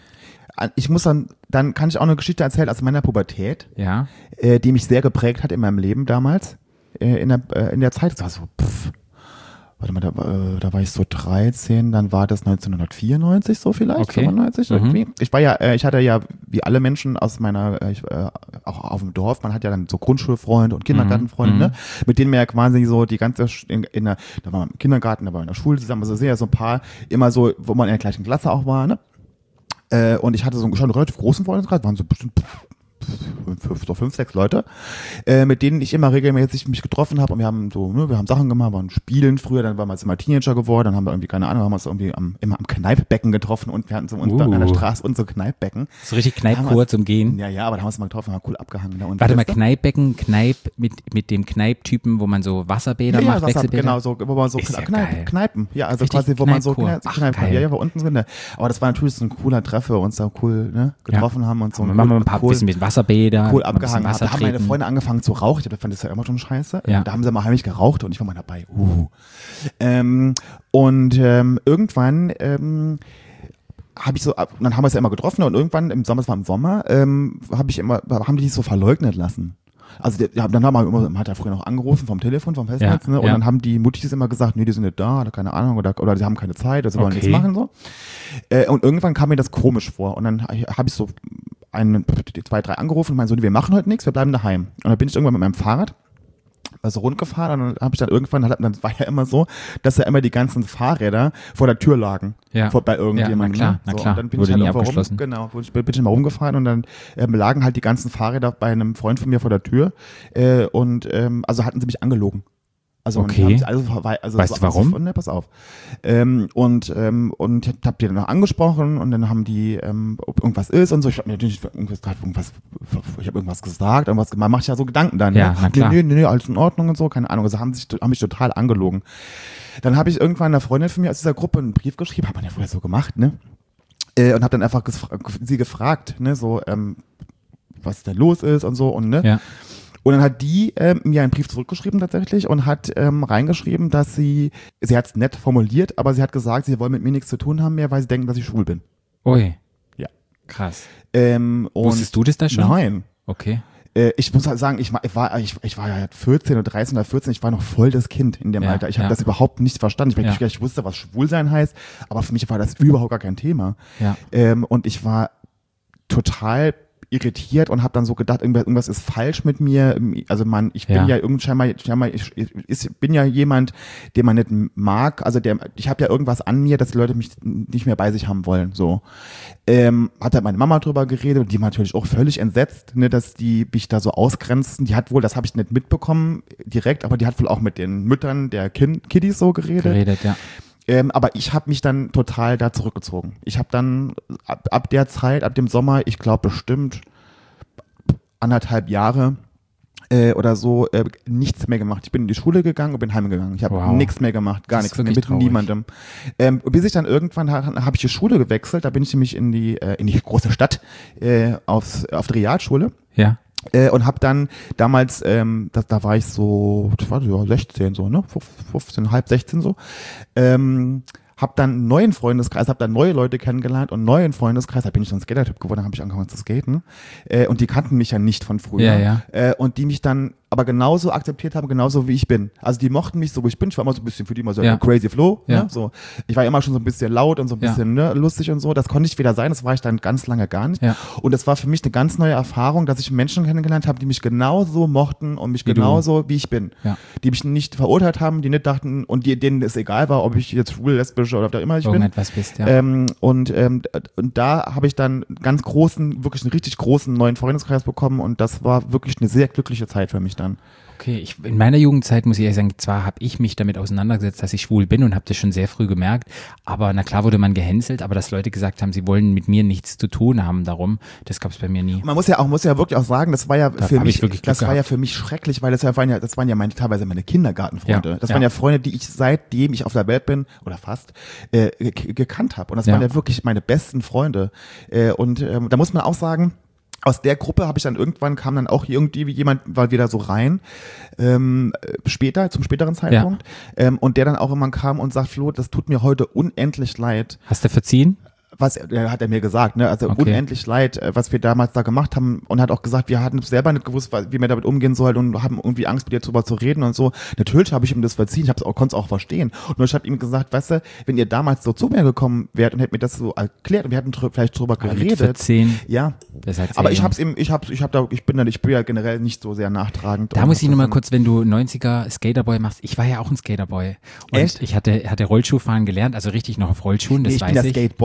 Ich muss dann, dann kann ich auch eine Geschichte erzählen aus meiner Pubertät, Ja. äh, die mich sehr geprägt hat in meinem Leben damals. Äh, in, der, äh, in der Zeit, das war so, pff, warte mal, da, äh, da war ich so dreizehn, dann war das neunzehnhundertvierundneunzig so vielleicht, Okay. fünfundneunzig Mhm. irgendwie. Ich war ja, äh, ich hatte ja, wie alle Menschen aus meiner, äh, ich, äh, auch auf dem Dorf, man hat ja dann so Grundschulfreunde und Kindergartenfreunde, Mhm. ne, mit denen man ja quasi so die ganze, Sch- in, in der, da war man im Kindergarten, da war man in der Schule zusammen, also sehr so ein paar, immer so, wo man in der gleichen Klasse auch war, ne. Äh, und ich hatte so einen schon einen relativ großen Freundeskreis, waren so bestimmt fünf, so fünf, sechs Leute, äh, mit denen ich immer regelmäßig mich getroffen habe und wir haben so, ne, wir haben Sachen gemacht, waren spielen früher, dann waren wir jetzt immer Teenager geworden, dann haben wir irgendwie, keine Ahnung, haben wir uns irgendwie am, immer am Kneippbecken getroffen und wir hatten so uns Uh. an der Straße und so Kneippbecken. So richtig Kneippkur zum Gehen. Ja, ja, aber da haben wir uns mal getroffen, haben cool abgehangen. Da. Und Warte mal, das- Kneippbecken, Kneipp mit, mit dem Kneipptypen, wo man so Wasserbäder ja, ja, macht, Wasser, Wechselbäder? genau, so, wo man so Ist ja Kneip, geil. Kneipen, ja, also Richtig quasi, wo man so Kneippkur. Kneipen, Ach, Kneipen, geil. ja, ja, war unten drin. Aber das war natürlich so ein cooler Treffer, uns da cool, ne, getroffen haben und so. Dann machen wir ein paar cool, bisschen mit Wasserbäder. cool mal ein bisschen abgehangen haben. Wasser Da haben meine treten. Freunde angefangen zu rauchen. Ich fand das ja immer schon scheiße. Ja. Da haben sie mal heimlich geraucht und ich war mal dabei. Uh. Ähm, und ähm, irgendwann ähm, habe ich so, ab- dann haben wir es ja immer getroffen und irgendwann im Sommer, es war im Sommer, ähm, habe ich immer, haben die dich so verleugnet lassen. Also der, ja, dann haben wir immer, man hat ja früher noch angerufen vom Telefon, vom Festnetz, Ja, ne? Und ja. dann haben die Muttis immer gesagt, nee, die sind nicht da, oder keine Ahnung, oder, oder sie haben keine Zeit, oder sie wollen Okay. nichts machen, so. Äh, und irgendwann kam mir das komisch vor und dann habe ich so einen, zwei, drei angerufen und meinen so, nee, wir machen heute nichts, wir bleiben daheim. Und dann bin ich irgendwann mit meinem Fahrrad also rund gefahren und dann habe ich dann irgendwann, dann war ja immer so, dass ja immer die ganzen Fahrräder vor der Tür lagen. Ja. Vor, bei irgendjemandem. Ja, na klar, ne? na so, klar. Und dann bin Wurde ich halt nie einfach rum, abgeschlossen. genau, bin ich, bin ich mal rumgefahren und dann ähm, lagen halt die ganzen Fahrräder bei einem Freund von mir vor der Tür äh, und ähm, also hatten sie mich angelogen. Also, und Okay. haben sie also, also Weißt so, du warum? Also, ne, pass auf. Ähm, und ähm, und ich hab die dann noch angesprochen und dann haben die, ähm, ob irgendwas ist und so. Ich habe mir natürlich irgendwas, irgendwas, ich habe irgendwas gesagt, irgendwas gemacht. Man macht sich ja so Gedanken dann. Ja, ne? na klar. Nee, nee, nee, alles in Ordnung und so, keine Ahnung. Also haben sich, haben mich total angelogen. Dann habe ich irgendwann einer Freundin von mir aus dieser Gruppe einen Brief geschrieben, hat man ja vorher so gemacht, ne? Äh, und habe dann einfach gefra- sie gefragt, ne, so, ähm, was denn los ist und so und ne. Ja. Und dann hat die ähm, mir einen Brief zurückgeschrieben tatsächlich und hat ähm, reingeschrieben, dass sie, sie hat es nett formuliert, aber sie hat gesagt, sie wollen mit mir nichts zu tun haben mehr, weil sie denken, dass ich schwul bin. Ui. Ja. Krass. Ähm, und Wusstest du das da schon? Nein. Okay. Äh, ich muss halt sagen, ich war, ich war, ich, ich war ja vierzehn oder dreizehn oder vierzehn, ich war noch voll das Kind in dem Ja, Alter. Ich habe ja. das überhaupt nicht verstanden. Ich, Ja. ich, ich wusste, was Schwulsein heißt, aber für mich war das überhaupt gar kein Thema. Ja. Ähm, und ich war total irritiert und habe dann so gedacht, irgendwas, irgendwas ist falsch mit mir. Also man, ich bin Ja. ja irgendwie scheinbar, scheinbar ich, ich, ich bin ja jemand, den man nicht mag. Also der, ich habe ja irgendwas an mir, dass die Leute mich nicht mehr bei sich haben wollen. So ähm, hat halt meine Mama drüber geredet und die war natürlich auch völlig entsetzt, ne, dass die mich da so ausgrenzen. Die hat wohl, das habe ich nicht mitbekommen direkt, aber die hat wohl auch mit den Müttern der kind, Kiddies so geredet. Geredet, ja. Ähm, aber ich habe mich dann total da zurückgezogen. Ich habe dann ab, ab der Zeit, ab dem Sommer, ich glaube bestimmt anderthalb Jahre äh, oder so, äh, nichts mehr gemacht. Ich bin in die Schule gegangen und bin heimgegangen. Ich habe Wow. nichts mehr gemacht, gar Das ist nichts mehr, wirklich mit traurig. niemandem. Ähm, bis ich dann irgendwann ha, habe ich die Schule gewechselt. Da bin ich nämlich in die äh, in die große Stadt äh, aufs, auf die Realschule. Ja. Äh, und habe dann damals, ähm, das, da war ich so, das war so sechzehn so, ne, fünfzehn, halb sechzehn so, ähm, hab dann einen neuen Freundeskreis, hab dann neue Leute kennengelernt und einen neuen Freundeskreis, da bin ich so ein Skater-Typ geworden, da habe ich angefangen zu skaten äh, und die kannten mich ja nicht von früher Ja, ja. Äh, und die mich dann aber genauso akzeptiert haben, genauso wie ich bin. Also die mochten mich so, wie ich bin. Ich war immer so ein bisschen für die immer so Ja. crazy Flo. Ja. Ne? So, ich war immer schon so ein bisschen laut und so ein Ja. bisschen ne, lustig und so. Das konnte ich wieder sein, das war ich dann ganz lange gar nicht. Ja. Und das war für mich eine ganz neue Erfahrung, dass ich Menschen kennengelernt habe, die mich genauso mochten und mich Wie du. genauso wie ich bin. Ja. Die mich nicht verurteilt haben, die nicht dachten und die, denen es egal war, ob ich jetzt schwul, lesbisch oder was auch immer ich bin. Irgendetwas bist, ja. Ähm, und, ähm, und da habe ich dann einen ganz großen, wirklich einen richtig großen neuen Freundeskreis bekommen und das war wirklich eine sehr glückliche Zeit für mich dann. Okay, ich, in meiner Jugendzeit muss ich ehrlich sagen, zwar habe ich mich damit auseinandergesetzt, dass ich schwul bin und habe das schon sehr früh gemerkt, aber na klar wurde man gehänselt, aber dass Leute gesagt haben, sie wollen mit mir nichts zu tun haben darum, das gab es bei mir nie. Man muss ja auch, muss ja wirklich auch sagen, das war ja Da für hab mich, ich wirklich Glück das war ja gehabt. für mich schrecklich, weil das ja waren ja, das waren ja meine, teilweise meine Kindergartenfreunde. Ja, Das ja. waren ja Freunde, die ich seitdem ich auf der Welt bin, oder fast, äh, ge- gekannt habe. Und das Ja. waren ja wirklich meine besten Freunde. Äh, und ähm, da muss man auch sagen, aus der Gruppe habe ich dann irgendwann, kam dann auch irgendwie jemand mal wieder so rein, ähm, äh, später, zum späteren Zeitpunkt, ähm, und der dann auch immer kam und sagt, Flo, das tut mir heute unendlich leid. Hast du verziehen? Was äh, hat er mir gesagt, ne? Also Okay. unendlich leid, äh, was wir damals da gemacht haben und hat auch gesagt, wir hatten selber nicht gewusst, wie wir damit umgehen sollen und haben irgendwie Angst, mit dir drüber zu reden und so. Natürlich habe ich ihm das verziehen, ich habe es auch, konnte es auch verstehen. Und nur ich habe ihm gesagt, weißt du, wenn ihr damals so zu mir gekommen wärt und hättet mir das so erklärt und wir hätten drü- vielleicht drüber Aber mit geredet. vierzehn, Ja, das ist halt sehr aber ich jung. hab's ihm, ich hab's, ich hab da, ich bin da, ich bin ja generell nicht so sehr nachtragend. Da und muss ich hab nur mal das kurz, wenn du neunziger Skaterboy machst, ich war ja auch ein Skaterboy. Und Echt? ich hatte, hatte Rollschuhfahren gelernt, also richtig noch auf Rollschuhen, dann- das nee, ich bin weiß ja ich. Skateboard gefahren.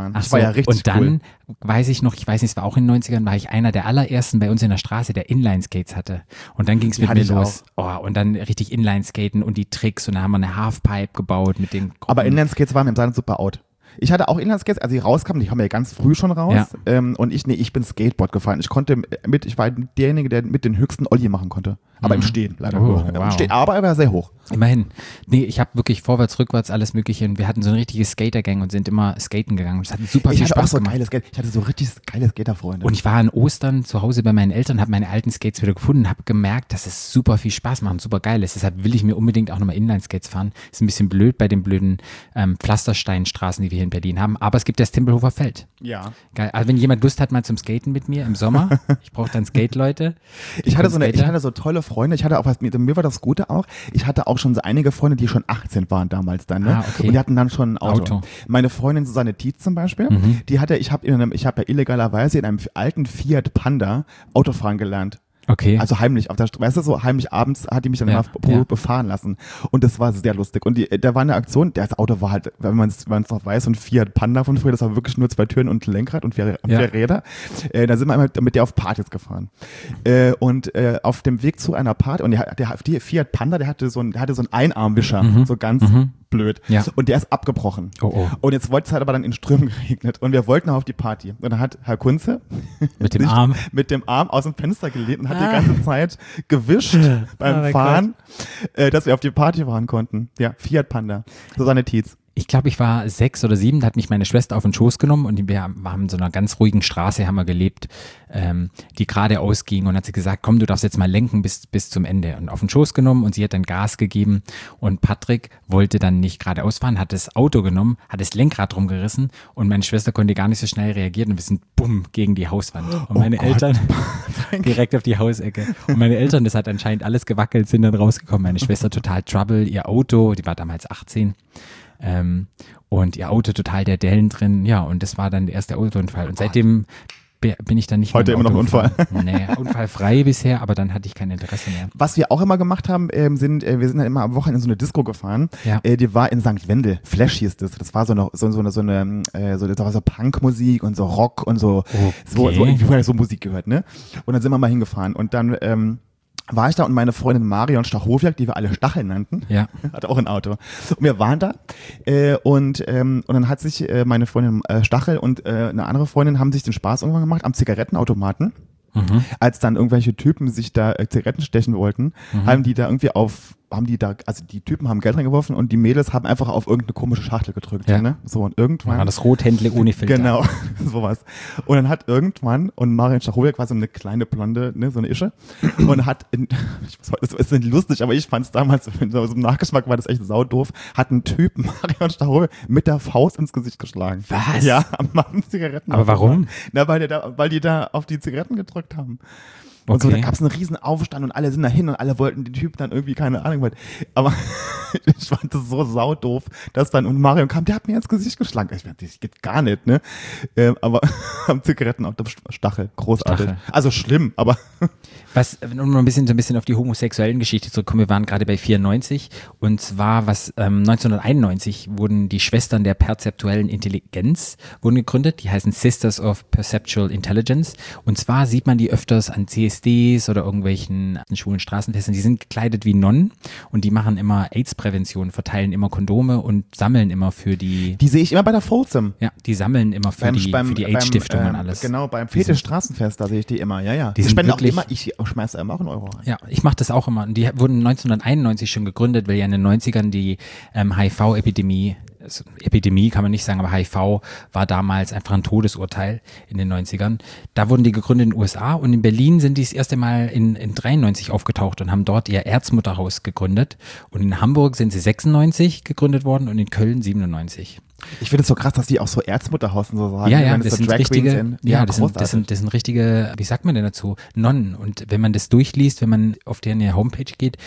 gefahren. Ach Ich war so, ja richtig und dann cool. weiß ich noch, ich weiß nicht, es war auch in den neunzigern, war ich einer der allerersten bei uns in der Straße, der Inline-Skates hatte. Und dann ging es Die mit hatte mir ich los. Oh, und dann richtig Inline-Skaten und die Tricks und dann haben wir eine Halfpipe gebaut mit den Aber Gruppen. Inlineskates waren im Saarland super out. Ich hatte auch Inlineskates, als die rauskamen, die kamen ja ganz früh schon raus. Ja. Ähm, und ich, nee, ich bin Skateboard gefahren. Ich konnte mit, ich war derjenige, der mit den höchsten Olli machen konnte. Aber im Stehen, leider. Oh, Im wow. Stehen, aber er war sehr hoch. Immerhin. Nee, ich habe wirklich vorwärts, rückwärts alles Mögliche und wir hatten so eine richtige Skater-Gang und sind immer skaten gegangen. Das hat super Ich viel hatte auch Spaß so gemacht. geiles Skate. Ich hatte so richtig geile Skaterfreunde. Und ich war an Ostern zu Hause bei meinen Eltern, habe meine alten Skates wieder gefunden, habe gemerkt, dass es super viel Spaß macht und super geil ist. Deshalb will ich mir unbedingt auch nochmal Inline-Skates fahren. Ist ein bisschen blöd bei den blöden ähm, Pflastersteinstraßen, die wir hier in Berlin haben. Aber es gibt das Tempelhofer Feld. ja. Geil. Also wenn jemand Lust hat mal zum Skaten mit mir im Sommer, ich brauche dann Skate-Leute. Ich hatte, so eine, ich Skater. hatte so tolle Freunde. Ich hatte auch was, mir war das Gute auch. Ich hatte auch schon so einige Freunde, die schon achtzehn waren damals dann. Ne? Ah, okay. Und die hatten dann schon ein Auto. Auto. Meine Freundin Susanne Tietz zum Beispiel, Mhm. die hatte, ich habe in einem, ich habe ja illegalerweise in einem alten Fiat Panda Autofahren gelernt. Okay. Also heimlich auf der Straße, weißt du, so heimlich abends hat die mich dann Ja, mal pro- ja. befahren lassen. Und das war sehr lustig. Und die, da war eine Aktion, das Auto war halt, wenn man es noch weiß, so ein Fiat Panda von früher, das war wirklich nur zwei Türen und ein Lenkrad und vier, Ja. vier Räder. Äh, da sind wir einmal mit der auf Partys gefahren. Äh, und äh, auf dem Weg zu einer Party, und der, der, der Fiat Panda, der hatte so ein, der hatte so einen Einarmwischer, so ganz blöd. Ja. Und der ist abgebrochen. Oh, oh. Und jetzt wollte es halt aber dann in Strömen geregnet. Und wir wollten auf die Party. Und dann hat Herr Kunze Mit dem sich Arm. mit dem Arm aus dem Fenster gelehnt und hat Ah. die ganze Zeit gewischt beim mein Fahren, äh, dass wir auf die Party fahren konnten. Ja, Fiat Panda. Susanne Tietz. Ich glaube, ich war sechs oder sieben, da hat mich meine Schwester auf den Schoß genommen und wir haben in so einer ganz ruhigen Straße haben wir gelebt, ähm, die geradeaus ging und hat sie gesagt, komm, du darfst jetzt mal lenken bis, bis zum Ende. Und auf den Schoß genommen und sie hat dann Gas gegeben und Patrick wollte dann nicht geradeaus fahren, hat das Auto genommen, hat das Lenkrad rumgerissen und meine Schwester konnte gar nicht so schnell reagieren und wir sind bumm gegen die Hauswand. Und meine Gott. Eltern direkt auf die Hausecke. Und meine Eltern, das hat anscheinend alles gewackelt, sind dann rausgekommen. Meine Schwester total Trouble, ihr Auto, die war damals achtzehn. Ähm, und ihr Auto total der Dellen drin, ja, und das war dann der erste Autounfall. Und seitdem be- bin ich dann nicht Heute mehr im immer noch Auto ein gefahren. Nee, unfallfrei bisher, aber dann hatte ich kein Interesse mehr. Was wir auch immer gemacht haben, ähm, sind, äh, wir sind dann immer am Wochenende in so eine Disco gefahren. Ja. Äh, die war in Sankt Wendel. Flash hieß das. Das war so eine, so, so eine, so eine, äh, so, das war so Punkmusik und so Rock und so, so, so, Okay. wie man so Musik gehört, ne? Und dann sind wir mal hingefahren und dann, ähm, war ich da und meine Freundin Marion Stachowiak, die wir alle Stachel nannten, Ja. hatte auch ein Auto. Und wir waren da äh, und, ähm, und dann hat sich äh, meine Freundin äh, Stachel und äh, eine andere Freundin haben sich den Spaß irgendwann gemacht am Zigarettenautomaten. Mhm. Als dann irgendwelche Typen sich da äh, Zigaretten stechen wollten, haben die da irgendwie auf, haben die da, also die Typen haben Geld reingeworfen und die Mädels haben einfach auf irgendeine komische Schachtel gedrückt. Ja. Ne? So und irgendwann. War das Rothändle ohne Filter. Genau, sowas. Und dann hat irgendwann, und Marion Stachowiak war so eine kleine Blonde, ne, so eine Ische, und hat, in, ich weiß, das ist nicht lustig, aber ich fand es damals, so im Nachgeschmack war das echt saudoof, hat ein Typ Marion Stachowiak mit der Faust ins Gesicht geschlagen. Was? Ja, am am Zigaretten. Aber warum? Na, weil, der da, weil die da auf die Zigaretten gedrückt haben. Und so, Okay. da gab es einen riesen Aufstand und alle sind da hin und alle wollten den Typen dann irgendwie, keine Ahnung, was. Aber ich fand das so saudoof, dass dann, und Marion kam, der hat mir ins Gesicht geschlagen. Ich dachte, das geht gar nicht, ne? Ähm, aber am Zigaretten auf dem Stachel, großartig. Stachel. Also schlimm, aber Was, um mal ein bisschen, so ein bisschen auf die homosexuellen Geschichte zurückkommen, wir waren gerade bei vierundneunzig und zwar, was ähm, neunzehnhunderteinundneunzig wurden die Schwestern der perzeptuellen Intelligenz wurden gegründet, die heißen Sisters of Perceptual Intelligence und zwar sieht man die öfters an C S Ds oder irgendwelchen schwulen Straßenfesten, die sind gekleidet wie Nonnen und die machen immer AIDS-Prävention, verteilen immer Kondome und sammeln immer für die, die sehe ich immer bei der Folsom. ja, die sammeln immer für die, für die AIDS-Stiftung ähm, und alles. Genau, beim Die sind- Fetisch-Straßenfest, da sehe ich die immer, ja, ja. Die sind spenden auch wirklich- immer, ich schmeiß da immer auch einen Euro rein. Ja, ich mache das auch immer. Und die wurden neunzehnhunderteinundneunzig schon gegründet, weil ja in den neunzigern die ähm, H I V-Epidemie, also Epidemie kann man nicht sagen, aber H I V war damals einfach ein Todesurteil in den neunzigern. Da wurden die gegründet in den U S A und in Berlin sind die das erste Mal in, in dreiundneunzig aufgetaucht und haben dort ihr Erzmutterhaus gegründet. Und in Hamburg sind sie sechsundneunzig gegründet worden und in Köln siebenundneunzig. Ich finde es so krass, dass die auch so Erzmutterhaus und so sagen. Ja, Ich ja, meine, das so sind Drag Queens richtige, in- ja, das sind, großartig. das sind, das sind richtige, wie sagt man denn dazu, Nonnen. Und wenn man das durchliest, wenn man auf deren Homepage geht,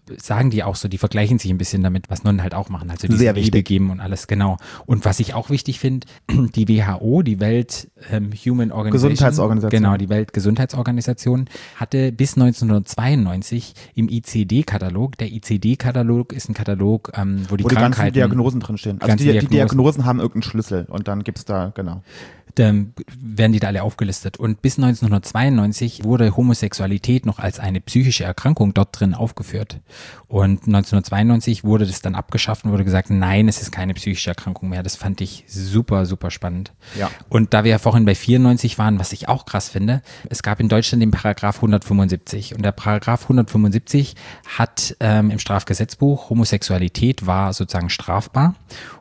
sagen die auch so, die vergleichen sich ein bisschen damit, was Nonnen halt auch machen, also diese Sehr Liebe wichtig. geben und alles, genau. Und was ich auch wichtig finde, die W H O, die Welt ähm, Human Organization, Gesundheitsorganisation. genau, die Weltgesundheitsorganisation, hatte bis neunzehnhundertzweiundneunzig im I C D-Katalog, der I C D-Katalog ist ein Katalog, ähm, wo die Wo die ganzen Krankheiten, Diagnosen drinstehen. Also ganzen die, die Diagnosen. Diagnosen haben irgendeinen Schlüssel und dann gibt's da, genau. ähm, werden die da alle aufgelistet. Und bis neunzehnhundertzweiundneunzig wurde Homosexualität noch als eine psychische Erkrankung dort drin aufgeführt. Und neunzehnhundertzweiundneunzig wurde das dann abgeschafft und wurde gesagt, nein, es ist keine psychische Erkrankung mehr. Das fand ich super, super spannend. Ja. Und da wir ja vorhin bei vierundneunzig waren, was ich auch krass finde, es gab in Deutschland den Paragraph hundertfünfundsiebzig. Und der Paragraph hundertfünfundsiebzig hat ähm, im Strafgesetzbuch, Homosexualität war sozusagen strafbar.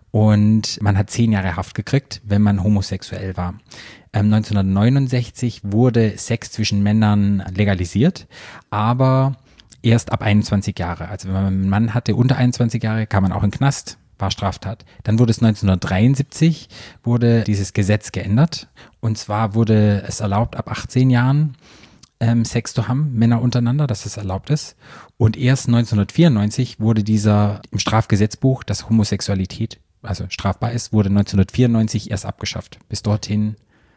Und man hat zehn Jahre Haft gekriegt, wenn man homosexuell war. Ähm, neunzehnhundertneunundsechzig wurde Sex zwischen Männern legalisiert, aber erst ab einundzwanzig Jahre. Also wenn man einen Mann hatte unter einundzwanzig Jahre, kam man auch in den Knast, war Straftat. Dann wurde es neunzehnhundertdreiundsiebzig, wurde dieses Gesetz geändert. Und zwar wurde es erlaubt, ab achtzehn Jahren ähm, Sex zu haben, Männer untereinander, dass das erlaubt ist. Und erst neunzehnhundertvierundneunzig wurde dieser im Strafgesetzbuch, dass Homosexualität also strafbar ist, wurde neunzehnhundertvierundneunzig erst abgeschafft. Bis dorthin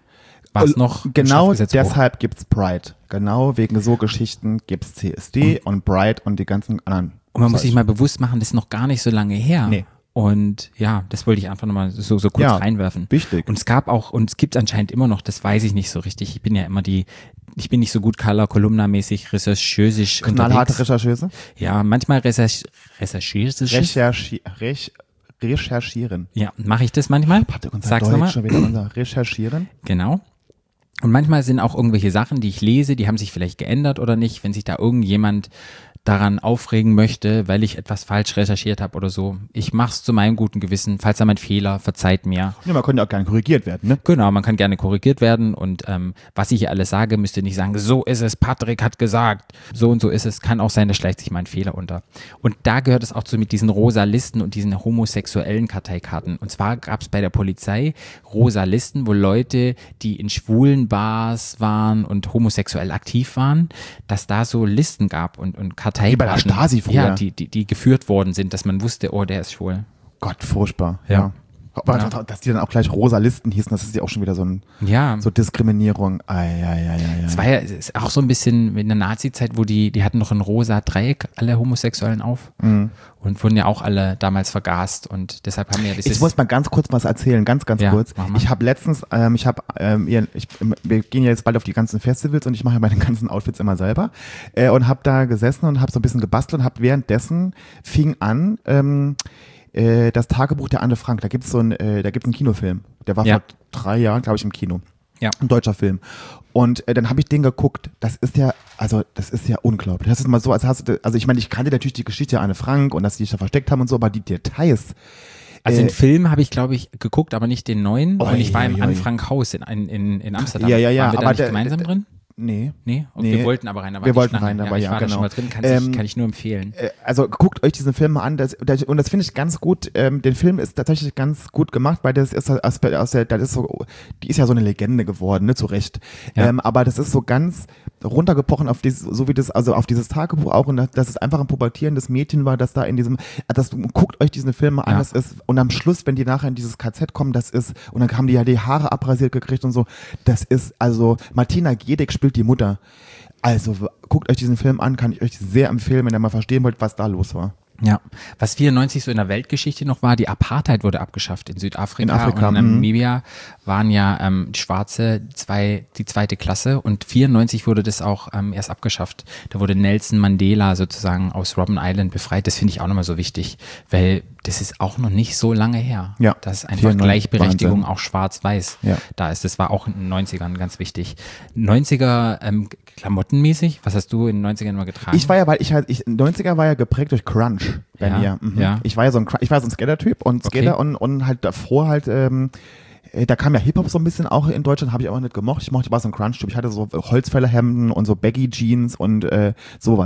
war es noch im Genau Strafgesetzbuch. deshalb gibt's Pride. Genau wegen so Geschichten gibt's C S D und, und Pride und die ganzen anderen. Und man muss Zeug. sich mal bewusst machen, das ist noch gar nicht so lange her. Nee. Und ja, das wollte ich einfach nochmal so, so kurz Ja, reinwerfen. wichtig. Und es gab auch, und es gibt anscheinend immer noch, das weiß ich nicht so richtig. Ich bin ja immer die, ich bin nicht so gut Color Kolumna-mäßig, rechercheusisch Knallharte unterwegs. Rechercheuse? Ja, manchmal recherch, recherchiert. Recherchi Rech recherchieren. Ja, mache ich das manchmal? Warte, unser Sag's Deutsch nochmal. schon wieder, unser Recherchieren. Genau. Und manchmal sind auch irgendwelche Sachen, die ich lese, die haben sich vielleicht geändert oder nicht, wenn sich da irgendjemand daran aufregen möchte, weil ich etwas falsch recherchiert habe oder so. Ich mache es zu meinem guten Gewissen. Falls da mein Fehler, verzeiht mir. Ja, man könnte ja auch gerne korrigiert werden, ne? Genau, man kann gerne korrigiert werden und ähm, was ich hier alles sage, müsst ihr nicht sagen, so ist es, Patrick hat gesagt, so und so ist es. Kann auch sein, da schleicht sich mein Fehler unter. Und da gehört es auch zu mit diesen rosa Listen und diesen homosexuellen Karteikarten. Und zwar gab es bei der Polizei rosa Listen, wo Leute, die in schwulen Bars waren und homosexuell aktiv waren, dass da so Listen gab und, und Karteikarten. Wie bei der Stasi früher. Ja, die, die, die geführt worden sind, dass man wusste, oh, der ist schwul. Gott, furchtbar. Ja. Aber Ja. dass die dann auch gleich rosa Listen hießen, das ist ja auch schon wieder so ein Ja. so Diskriminierung. Ei, ei, ei, ei, Es ei. war ja es ist auch so ein bisschen in der Nazi-Zeit, wo die, die hatten noch ein rosa Dreieck, alle Homosexuellen auf und wurden ja auch alle damals vergast und deshalb haben wir ja Ich dieses, muss mal ganz kurz was erzählen, ganz, ganz Ja, kurz. mach mal. Ich habe letztens, ähm, ich habe, ähm, ihr- ich, wir gehen ja jetzt bald auf die ganzen Festivals und ich mache ja meine ganzen Outfits immer selber äh, und habe da gesessen und habe so ein bisschen gebastelt und habe währenddessen fing an, ähm, äh, das Tagebuch der Anne Frank. Da gibt's so ein, äh, da gibt's einen Kinofilm. Der war Ja. vor drei Jahren, glaube ich, im Kino. Ja. Ein deutscher Film. Und äh, dann habe ich den geguckt. Das ist ja, also das ist ja unglaublich. Das ist mal so, als hast du, also ich meine, ich kannte natürlich die Geschichte der Anne Frank und dass die sich da versteckt haben und so, aber die Details. also äh, den Film habe ich glaube ich geguckt, aber nicht den neuen Oi, und ich war im oi, oi. Anne-Frank-Haus in, in, in Amsterdam. Ja, ja, ja, Waren wir da aber nicht der- gemeinsam der- drin? Nee. Nee? Und Nee. wir wollten aber rein, aber Wir nicht wollten lange. rein, aber ich ja, war da genau. schon mal drin, kann, Ähm, ich, kann ich nur empfehlen. Äh, Also guckt euch diesen Film mal an, das, das, und das finde ich ganz gut. Ähm, den Film ist tatsächlich ganz gut gemacht, weil das ist aus, aus der, das ist so, die ist ja so eine Legende geworden, ne, zu Recht. Ja. Ähm, aber das ist so ganz runtergebrochen auf dieses, so wie das, also auf dieses Tagebuch auch, und das, dass es einfach ein pubertierendes Mädchen war, das da in diesem, das, guckt euch diesen Film mal an, Ja. das ist, und am Schluss, wenn die nachher in dieses K Z kommen, das ist, und dann haben die ja die Haare abrasiert gekriegt und so, das ist, also, Martina Gedeck spielt die Mutter. Also w- guckt euch diesen Film an, kann ich euch sehr empfehlen, wenn ihr mal verstehen wollt, was da los war. Ja, was vierundneunzig so in der Weltgeschichte noch war, die Apartheid wurde abgeschafft in Südafrika In Afrika, und in mhm. Namibia waren ja ähm, die Schwarze zwei, die zweite Klasse und vierundneunzig wurde das auch ähm, erst abgeschafft. Da wurde Nelson Mandela sozusagen aus Robben Island befreit. Das finde ich auch nochmal so wichtig, weil das ist auch noch nicht so lange her. Ja, Das ist einfach vierundneunzig, Gleichberechtigung Wahnsinn. auch schwarz-weiß. Ja. Da ist, das war auch in den neunzigern ganz wichtig. neunziger ähm, klamottenmäßig, was hast du in den neunzigern mal getragen? Ich war ja, weil ich halt, ich, neunziger war ja geprägt durch Crunch bei Ja, mir. Mhm. ja. Ich war ja so ein, Cr- ich war so ein Skater-Typ und Skater Okay. und, und halt davor halt, ähm, äh, da kam ja Hip-Hop so ein bisschen auch in Deutschland, habe ich aber nicht gemocht. Ich mochte, ich war so ein Crunch-Typ. Ich hatte so Holzfällerhemden und so Baggy-Jeans und äh, sowas.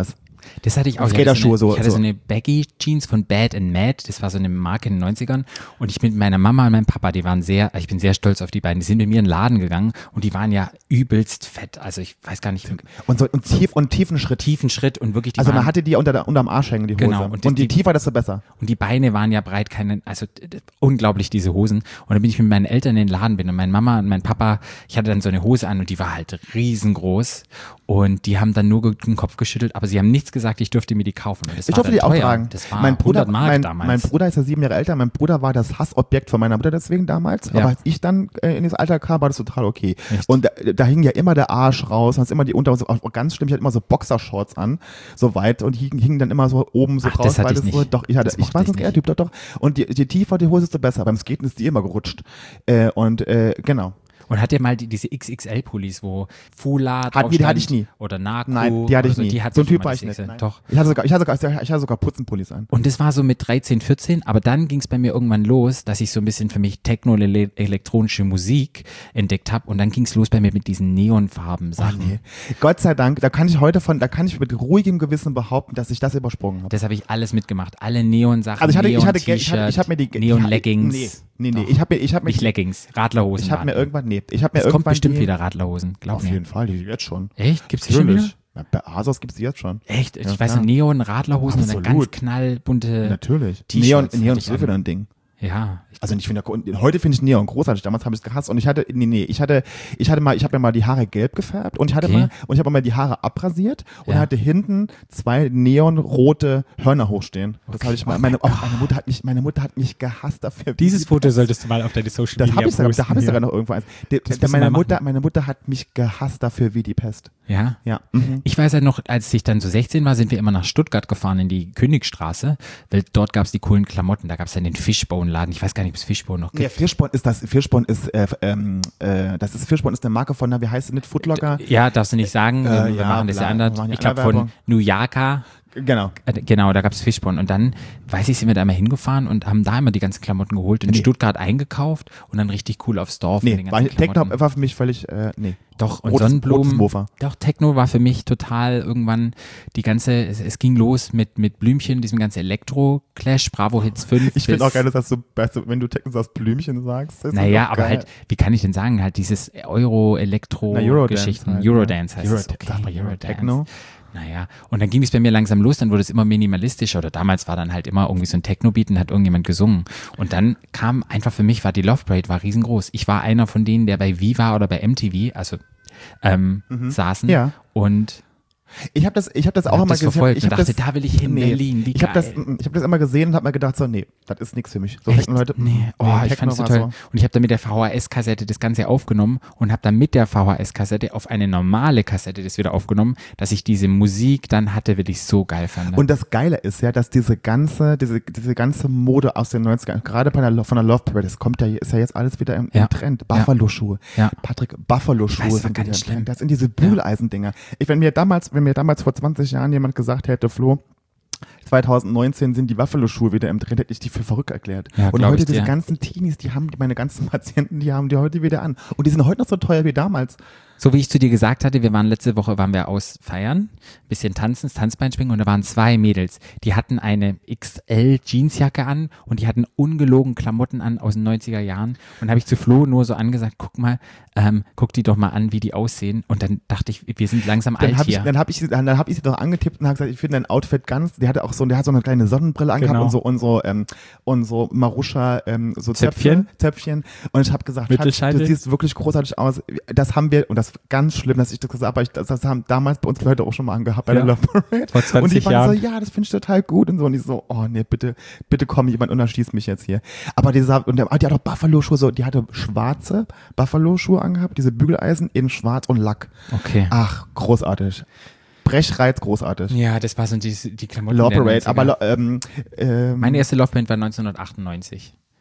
Das hatte ich auch. Skaterschuhe, ich hatte so eine, so- ich hatte so so. eine Baggy-Jeans von Bad and Mad. Das war so eine Marke in den neunzigern. Und ich mit meiner Mama und meinem Papa, die waren sehr, ich bin sehr stolz auf die beiden. Die sind mit mir in den Laden gegangen und die waren ja übelst fett. Also ich weiß gar nicht, Und so und tief und tiefen Schritt. tiefen Schritt und wirklich die Also waren, man hatte die unter der, unterm Arsch hängen, die Hose. Genau, Und, und die- je tiefer, desto besser. und die Beine waren ja breit, keine, also d- d- unglaublich diese Hosen. Und dann bin ich mit meinen Eltern in den Laden bin und meine Mama und mein Papa, ich hatte dann so eine Hose an und die war halt riesengroß und die haben dann nur ge- den Kopf geschüttelt, aber sie haben nichts gesagt, ich durfte mir die kaufen. Und das Ich war durfte dann die auch teuer. tragen. Das war mein Bruder, hundert Mark mein, damals. mein Bruder ist ja sieben Jahre älter. Mein Bruder war das Hassobjekt von meiner Mutter deswegen damals. Ja. Aber als ich dann äh, in das Alter kam, war das total okay. Echt? Und da, da hing ja immer der Arsch raus. Und es immer die Unter, so, auch ganz schlimm. Ich hatte immer so Boxershorts an, so weit und hingen, hingen dann immer so oben so Ach, raus. das hatte weil ich das so, nicht. doch, ich hatte, Das ich mochte war ich so ein nicht. Typ, doch, doch. Und je, je tiefer die Hose, desto besser. Beim Skaten ist die immer gerutscht. Äh, und äh, genau. Und hat ihr mal die, diese X X L-Pullis, wo Fula Hat- die hatte ich nie. Oder Narco Nein, die hatte oder ich so, nie. Die hatte So ein ich Typ immer, war das ich nicht. X L. Nein. Doch. Ich hatte sogar, ich hatte sogar, ich hatte sogar Putzenpullis an. Und das war so mit dreizehn, vierzehn, aber dann ging es bei mir irgendwann los, dass ich so ein bisschen für mich techno-elektronische Musik entdeckt habe und dann ging es los bei mir mit diesen Neonfarben Sachen. Nee. Gott sei Dank, da kann ich heute von, da kann ich mit ruhigem Gewissen behaupten, dass ich das übersprungen habe. Das habe ich alles mitgemacht. Alle Neon-Sachen, Also ich hatte, ich hatte, Geld- ich Neon-T-Shirt, hatte, ich habe mir die Neon-Leggings. Nee, nee, nee. Doch. Ich habe mir, ich habe mir, Nicht Leggings, Radlerhosen. ich habe mir waren. irgendwann, nee, ich habe mir Es kommt irgendwann bestimmt die, wieder Radlerhosen, glaub Auf mir. jeden Fall, die jetzt schon. Echt? Gibt's die schon wieder? Natürlich. Ja, bei Asos gibt's die jetzt schon. Echt? Ich Ja, weiß klar. noch, Neon, Radlerhosen und dann ganz Absolut. knallbunte Natürlich. T-Shirts Neon, hatte Neon ich ist so wieder an. ein Ding. Ja. Also ich finde, heute finde ich Neon großartig. Damals habe ich es gehasst und ich hatte, nee, nee, ich hatte, ich hatte mal, ich habe mir mal die Haare gelb gefärbt und ich hatte Okay. mal, und ich habe mal die Haare abrasiert und Ja. hatte hinten zwei neonrote Hörner hochstehen. Das habe ich mal, meine, oh, meine Mutter hat mich, meine Mutter hat mich gehasst dafür. Foto solltest du mal auf deine Social Das habe ich sogar, da habe ich sogar noch irgendwo eins. Der, Das der, müssen wir meine mal Mutter, machen. meine Mutter hat mich gehasst dafür wie die Pest. Ja. Ja. Mhm. Ich weiß ja noch, als ich dann so sechzehn war, sind wir immer nach Stuttgart gefahren in die Königstraße, weil dort gab es die coolen Klamotten. Da gab es dann den Fishbone-Laden. Ich weiß gar nicht, ob es Fishbone noch Ja, gibt. Fishbone ist das, Fishbone ist, äh, ähm, äh, das ist, Fishbone ist eine Marke von, na, wie heißt es nicht, Footlocker? Ja, darfst du nicht sagen. wir Äh, wir ja, machen das ja bla, anders. wir machen ja Ich glaube von Werbung. New Yorker. Genau. Äh, Genau, da gab es Fishbone. Und dann, weiß ich, sind wir da immer hingefahren und haben da immer die ganzen Klamotten geholt, in Nee. Stuttgart eingekauft und dann richtig cool aufs Dorf. mit Nee, den war, ganzen Techno Klamotten. war für mich völlig, äh, nee. Doch, und Rotes- Sonnenblumen. rotes Mofa. Doch, Techno war für mich total irgendwann die ganze, es, es ging los mit, mit Blümchen, diesem ganzen Elektro-Clash, Bravo Hits fünf. Ich finde bis- auch geil, dass du, weißt du, wenn du Techno sagst, Blümchen sagst. Das ist Naja, doch aber geil. halt, wie kann ich denn sagen, halt dieses Na, Euro-Elektro-Geschichten, halt, Eurodance ne? heißt es. Euro- Okay, sag mal Eurodance. Techno. Naja, und dann ging es bei mir langsam los, dann wurde es immer minimalistischer oder damals war dann halt immer irgendwie so ein Techno-Beat und hat irgendjemand gesungen. Und dann kam einfach für mich, war die Love Parade war riesengroß. Ich war einer von denen, der bei Viva oder bei M T V, also ähm, saßen Ja. und Ich habe das, ich habe das auch hab immer das verfolgt ich und hab dachte, das, da will ich hin, Berlin, wie ich habe das, geil. mm, ich habe das immer gesehen und habe mir gedacht so, nee, das ist nichts für mich. So Echt? Techno-Leute, mm, Nee, oh, ich Techno fand es so war toll. Und ich habe dann mit der V H S-Kassette das Ganze aufgenommen und habe dann mit der V H S-Kassette auf eine normale Kassette das wieder aufgenommen, dass ich diese Musik dann hatte, will ich so geil fand. Und das Geile ist ja, dass diese ganze, diese, diese ganze Mode aus den neunzigern, gerade bei der, von der Love Parade, das kommt ja, ist ja jetzt alles wieder im, Ja. im Trend. Buffalo-Schuhe. Ja. Patrick, Buffalo-Schuhe Ich weiß, sind war wieder ganz im Trend. schlimm. Das sind diese Bügeleisendinger. Ich, wenn mir damals, wenn mir damals vor zwanzig Jahren jemand gesagt hätte, Flo, zwanzig neunzehn sind die Buffalo-Schuhe wieder im Trend, hätte ich die für verrückt erklärt. Ja, und glaub heute ich diese dir. ganzen Teenies, die haben, meine ganzen Patienten, die haben die heute wieder an. Und die sind heute noch so teuer wie damals. So wie ich zu dir gesagt hatte, wir waren letzte Woche, waren wir aus feiern, bisschen tanzen, Tanzbein springen und da waren zwei Mädels, die hatten eine X L Jeansjacke an und die hatten ungelogen Klamotten an aus den neunziger Jahren und habe ich zu Flo nur so angesagt, guck mal, ähm, guck die doch mal an, wie die aussehen und dann dachte ich, wir sind langsam Dann alt habe ich, hier. dann hab ich, sie- dann hab ich sie doch angetippt und habe gesagt, ich finde dein Outfit ganz, der hatte auch so, der hat so eine kleine Sonnenbrille angehabt Genau. und so, und so, ähm, und so Maruscha, ähm, so Zöpfchen? Zöpfchen, Zöpfchen. Und ich habe gesagt, Schatz, Mittelscheitel? du siehst wirklich großartig aus. Das haben wir, und das ist ganz schlimm, dass ich das gesagt habe, aber ich, das, das haben damals bei uns Leute auch schon mal angehabt bei Ja. der Love Parade. Vor zwanzig und die waren Jahren. so, ja, das finde ich total gut und so. Und ich so, oh nee, bitte, bitte komm jemand und erschießt mich jetzt hier. Aber dieser, und der, die hat auch Buffalo-Schuhe, so, die hatte schwarze Buffalo-Schuhe angehabt, diese Bügeleisen in schwarz und Lack. Okay. Ach, großartig. Brechreiz, großartig. Ja, das war so die, die Klamotten Love der Parade, neunziger. aber ähm, ähm, Meine erste Loveband war neunzehnhundertachtundneunzig.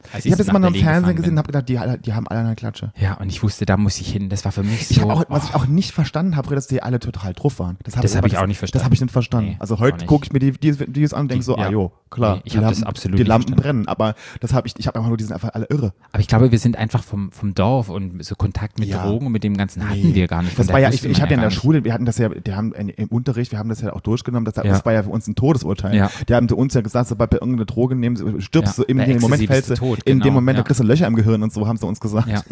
Als Ich habe so das mal nach noch im Berlin Fernsehen gefahren gesehen und bin. habe gedacht, die, alle- die haben alle eine Klatsche. Ja, und ich wusste, da muss ich hin. Das war für mich Ich so. hab auch, was oh, ich auch nicht verstanden habe, dass die alle total drauf waren. Das habe Das hab aber ich auch nicht verstanden. Das habe ich nicht verstanden. Nee, also auch heute nicht. gucke ich mir die, die Videos an und denke so, Die- ah ja. jo, klar. Nee, ich die hab das Lampen- absolut Die nicht Lampen verstanden. brennen, aber das habe ich, ich habe einfach nur, die sind einfach alle irre. Aber ich glaube, wir sind einfach vom, vom Dorf und so Kontakt mit Ja. Drogen und mit dem Ganzen hatten Nee. wir gar nicht. Von Das war ja, daher ich, wusste ich man habe ja in gar der nicht. Schule, wir hatten das ja, die haben in, im Unterricht, wir haben das ja auch durchgenommen, das, Ja. das war ja für uns ein Todesurteil. Ja. Die haben zu uns ja gesagt, sobald wir irgendeine Droge nehmen, so, stirbst Ja. du, in Bei dem Moment Ecstasy fällst bist du, du tot, in genau. dem Moment, Ja. da kriegst du Löcher im Gehirn und so, haben sie uns gesagt. Ja.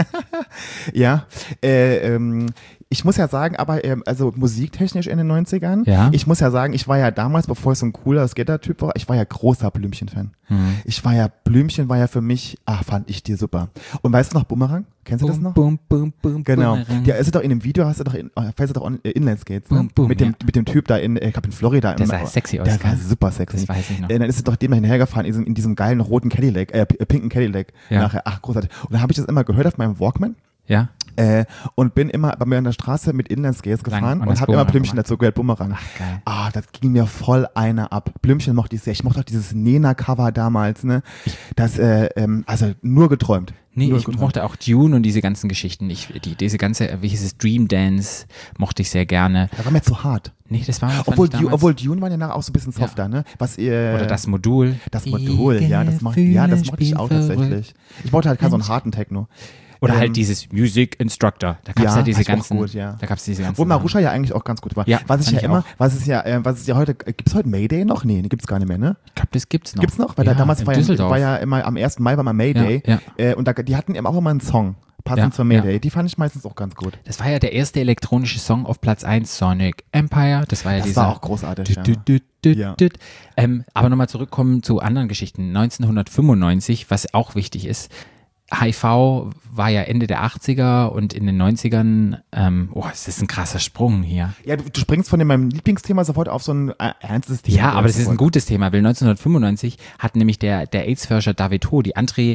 Ja, äh, ähm, ich muss ja sagen, aber ähm, also musiktechnisch in den neunzigern, Ja. ich muss ja sagen, ich war ja damals, bevor ich so ein cooler Skater-Typ war, ich war ja großer Blümchen-Fan. Hm. Ich war ja, Blümchen war ja für mich, ach, fand ich die super. Und weißt du noch Boomerang? Kennst du das noch? Boom, boom, boom, Genau. Boomerang. Ja, ist es doch in dem Video, hast du doch in, äh, fährst du doch on, äh, Inlineskates, ne? Boom, boom, mit dem, ja. mit dem Typ da in, äh, ich glaube in Florida. Der im, sah sexy aus, Der war gell? super sexy. Das weiß ich noch. Äh, dann ist es doch dem da hinterhergefahren, in diesem, in diesem geilen roten Cadillac, äh, p- pinken Cadillac. Ja. Nachher, ach, großartig. Und dann habe ich das immer gehört auf meinem Walkman. Ja? Äh, und bin immer bei mir an der Straße mit Inlineskates gefahren und und hast habe immer Boomerang Blümchen gemacht. dazu gehört, Boomerang. Ach, geil. Ah, das ging mir voll einer ab. Blümchen mochte ich sehr. Ich mochte auch dieses Nena-Cover damals, ne? Das, äh, ähm, also nur geträumt. Nee, nur ich mochte auch Dune und diese ganzen Geschichten. Ich, die, diese ganze, wie hieß es, Dream Dance, mochte ich sehr gerne. Das war mir zu hart. Nee, das war fand Obwohl, ich Dune, damals- obwohl Dune war ja nachher auch so ein bisschen softer, ne? Was ihr, Oder das Modul. das Modul, ja, das macht, ja, das mochte ich auch tatsächlich. Ich wollte halt keinen so einen harten Techno. Oder Ähm, halt dieses Music Instructor. Da gab's ja, ja, diese ich auch ganzen, gut, ja. da gab's diese ganzen. Wo Marusha ja eigentlich auch ganz gut war. Ja, was ich fand ja ich immer, auch. was ist ja, äh, was ist ja heute, gibt's heute Mayday noch? Nee, gibt's gar nicht mehr, ne? Ich glaube, das gibt's noch. Gibt's noch? Weil ja, da damals in war ja, Düsseldorf. war ja immer, am ersten Mai war mal Mayday. Ja, Äh, und da, die hatten eben auch immer einen Song, passend Ja, zur Mayday. ja. Die fand ich meistens auch ganz gut. Das war ja der erste elektronische Song auf Platz eins, Sonic Empire. Das war ja Das dieser. war auch großartig, ja. Düt, düt, düt, Ja. düt. Ähm, aber nochmal zurückkommen zu anderen Geschichten. neunzehnhundertfünfundneunzig, was auch wichtig ist, H I V war ja Ende der achtziger und in den neunzigern, ähm, oh, es ist ein krasser Sprung hier. Ja, du, du springst von dem, meinem Lieblingsthema sofort auf so ein äh, ernstes Thema. Ja, aber das ist ein Sofort. gutes Thema, weil neunzehnhundertfünfundneunzig hat nämlich der, der AIDS-Forscher David Ho die Anti-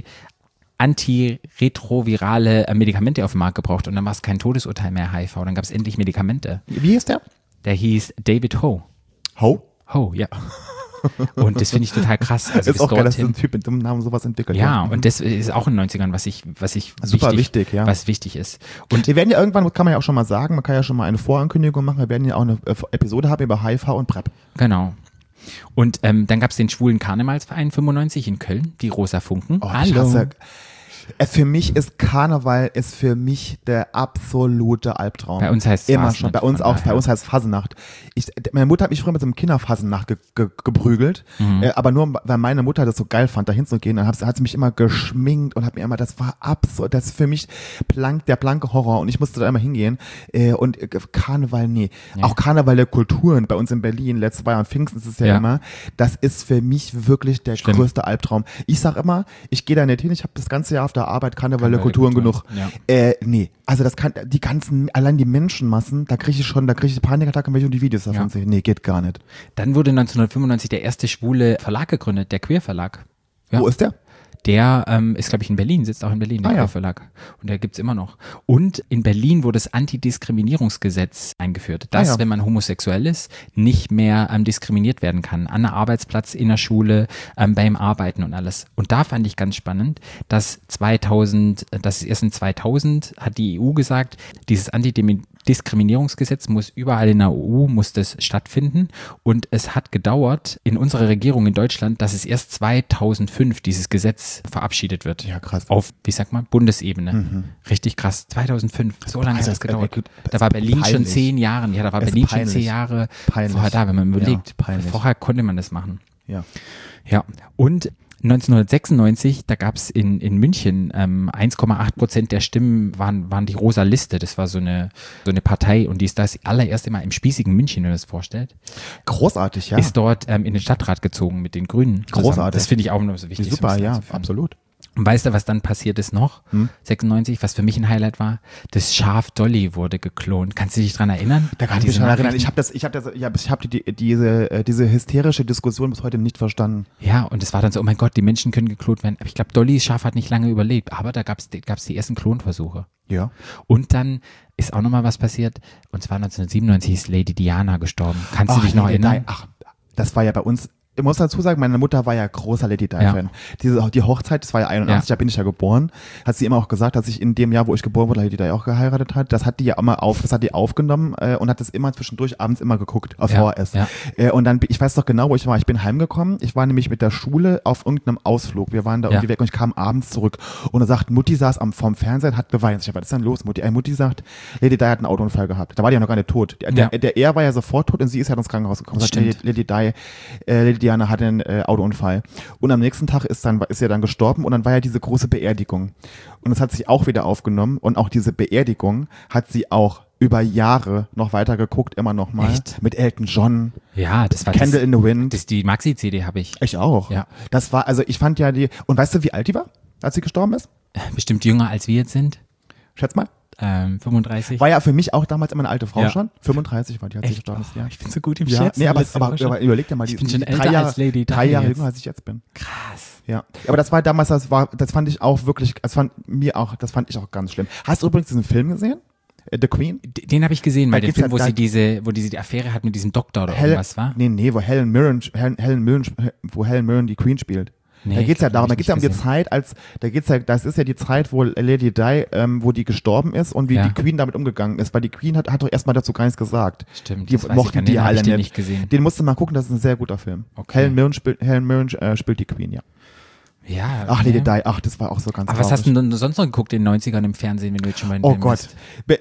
antiretrovirale äh, Medikamente auf den Markt gebraucht und dann war es kein Todesurteil mehr H I V, dann gab es endlich Medikamente. Wie hieß der? Der hieß David Ho. Ho? Ho, ja. Und das finde ich total krass. Also ist bis auch geil, dass so dorthin- ein Typ mit dem Namen sowas entwickelt. Ja, und das ist auch in den neunzigern, was ich, was ich Super wichtig, ja. was wichtig ist. Und wir werden ja irgendwann, kann man ja auch schon mal sagen, man kann ja schon mal eine Vorankündigung machen, wir werden ja auch eine äh, Episode haben über H I V und PrEP. Genau. Und ähm, dann gab es den schwulen Karnevalsverein fünfundneunzig in Köln, die Rosa Funken. Oh, ich Hallo. hasse, äh, für mich ist Karneval ist für mich der absolute Albtraum. Bei uns heißt es immer Fasnacht, schon. Bei uns von auch. daher. Bei uns heißt Fasenacht. Ich, meine Mutter hat mich früher mit so einem Kinderfasenacht ge, ge, geprügelt, Mhm. äh, aber nur weil meine Mutter das so geil fand, da hinzugehen. Dann hat, hat sie mich immer geschminkt und hat mir immer, das war absurd, das ist für mich blank, der blanke Horror und ich musste da immer hingehen. Äh, und äh, Karneval, nee. Nee. Auch Karneval der Kulturen bei uns in Berlin, letztes Jahr am Pfingsten ist es ja, Ja. immer. Das ist für mich wirklich der Schlimm. größte Albtraum. Ich sag immer, ich gehe da nicht hin, ich habe das ganze Jahr auf der Arbeit Karneval der Karneval der Kulturen genug. Kulturen, ja. Äh, nee, also das kann, die ganzen, allein die Menschenmassen, da kriege ich schon, da kriege ich Panikattacken, wenn ich die Videos davon Ja. sehe. Nee, geht gar nicht. Dann wurde neunzehnhundertfünfundneunzig der erste schwule Verlag gegründet, der Queer Verlag. Ja. Wo ist der? Der ähm, ist, glaube ich, in Berlin, sitzt auch in Berlin, der Ah, ja. Queer Verlag. Und der gibt's immer noch. Und in Berlin wurde das Antidiskriminierungsgesetz eingeführt, dass, Ah, ja. wenn man homosexuell ist, nicht mehr ähm, diskriminiert werden kann. An der Arbeitsplatz, in der Schule, ähm, beim Arbeiten und alles. Und da fand ich ganz spannend, dass zweitausend, äh, das ist erst in zweitausend, hat die E U gesagt, dieses Antidiskriminierungsgesetz muss überall in der E U, muss das stattfinden. Und es hat gedauert in unserer Regierung in Deutschland, dass es erst zweitausendfünf dieses Gesetz verabschiedet wird. Ja, krass. Auf, wie sagt man, Bundesebene. Richtig krass. zweitausendfünf. So lange Also hat es das- gedauert. äh, das Da war ist Berlin schon peinlich. zehn Jahre. Ja, da war Es ist Berlin schon peinlich. zehn Jahre Peinlich. vorher da, wenn man überlegt. Ja, peinlich. Vorher konnte man das machen. Ja. Ja. Und neunzehnhundertsechsundneunzig, da gab es in, in München ähm, eins Komma acht Prozent der Stimmen waren, waren die Rosa Liste. Das war so eine, so eine Partei und die ist das allererst immer im spießigen München, wenn man das vorstellt, Großartig, ja. ist dort ähm, in den Stadtrat gezogen mit den Grünen. zusammen. Großartig. Das finde ich auch noch so wichtig. Super, sowas ja, einzuführen. absolut. Und weißt du, was dann passiert ist noch? Hm? sechsundneunzig, was für mich ein Highlight war? Das Schaf Dolly wurde geklont. Kannst du dich dran erinnern? Da kann ich mich Diese schon erinnern. Nachrichten? Ich habe das, ich habe das, ich habe ich hab die, die, diese, äh, diese hysterische Diskussion bis heute nicht verstanden. Ja, und es war dann so, oh mein Gott, die Menschen können geklont werden. Aber ich glaube, Dollys Schaf hat nicht lange überlebt, aber da gab es gab's die ersten Klonversuche. Ja. Und dann ist auch nochmal was passiert, und zwar neunzehnhundertsiebenundneunzig ist Lady Diana gestorben. Kannst du dich noch nee, erinnern? nein, ach, das war ja bei uns ich muss dazu sagen, meine Mutter war ja großer Lady Di-Fan. Ja. Diese, die Hochzeit, das war ja einundachtzig, Ja. da bin ich ja geboren, hat sie immer auch gesagt, dass ich in dem Jahr, wo ich geboren wurde, Lady Di auch geheiratet hat. Das hat die ja immer auf, das hat die aufgenommen äh, und hat das immer zwischendurch abends immer geguckt auf Ja. V H S. Ja. Äh, und dann, ich weiß doch genau, wo ich war. Ich bin heimgekommen. Ich war nämlich mit der Schule auf irgendeinem Ausflug. Wir waren da Ja. irgendwie weg und ich kam abends zurück. Und da sagt, Mutti saß am vorm Fernseher und hat geweint. Ich sag, was ist denn los, Mutti? Äh, Mutti sagt, Lady Di hat einen Autounfall gehabt. Da war die ja noch gar nicht tot. Der, Ja. der, der er war ja sofort tot und sie ist halt ins Krankenhaus gekommen. Sagt, Stimmt. Lady, Lady Di, äh, Lady Diana hatte einen äh, Autounfall. Und am nächsten Tag ist dann ist er dann gestorben und dann war ja diese große Beerdigung. Und das hat sich auch wieder aufgenommen und auch diese Beerdigung hat sie auch über Jahre noch weiter geguckt, immer noch mal. Echt? Mit Elton John, Ja, das war Candle das, in the Wind. das die Maxi-C D habe ich. Ich auch. Ja. Das war, also ich fand ja die, und weißt du, wie alt die war, als sie gestorben ist? Bestimmt jünger als wir jetzt sind. Schätz mal. Ähm, fünfunddreißig. War ja für mich auch damals immer eine alte Frau Ja. schon. fünfunddreißig war die, als sie Echt? gestorben ist, Oh, ja. ich bin so gut im Ja, Schätzen. nee, aber, das ist aber, auch schon- aber überleg dir mal, Ich die, bin schon die älter drei Jahre, als Lady Di drei Jahre jetzt. jünger, als ich jetzt bin. Krass. Ja. Aber das war damals, das war, das fand ich auch wirklich, das fand mir auch, das fand ich auch ganz schlimm. Hast du übrigens diesen Film gesehen? Äh, The Queen? D- Den habe ich gesehen, weil Da der gibt's Film, ja- wo da- sie diese, wo diese die Affäre hat mit diesem Doktor oder irgendwas war. Nee, nee, wo Helen Mirren, Helen, Helen Mirren, wo Helen Mirren die Queen spielt. Nee, da geht's ja hab darum, ich da geht's ja um nicht die gesehen. Zeit, als, da geht's ja, das ist ja die Zeit, wo Lady Di, ähm, wo die gestorben ist und wie Ja. die Queen damit umgegangen ist, weil die Queen hat, hat doch erstmal dazu gar nichts gesagt. Stimmt, Die das weiß ich mochten gar nicht. die Den hab alle ich den nicht. nicht gesehen. Den musst du mal gucken, das ist ein sehr guter Film. Okay. Helen Mirren spielt, Helen Mirren äh, spielt die Queen, ja. Ja. Ach, okay. Lady Di, ach, das war auch so ganz Aber was traurig. hast du denn sonst noch geguckt in den neunzigern im Fernsehen, wenn du jetzt schon mal in Oh Film Gott. bist? Be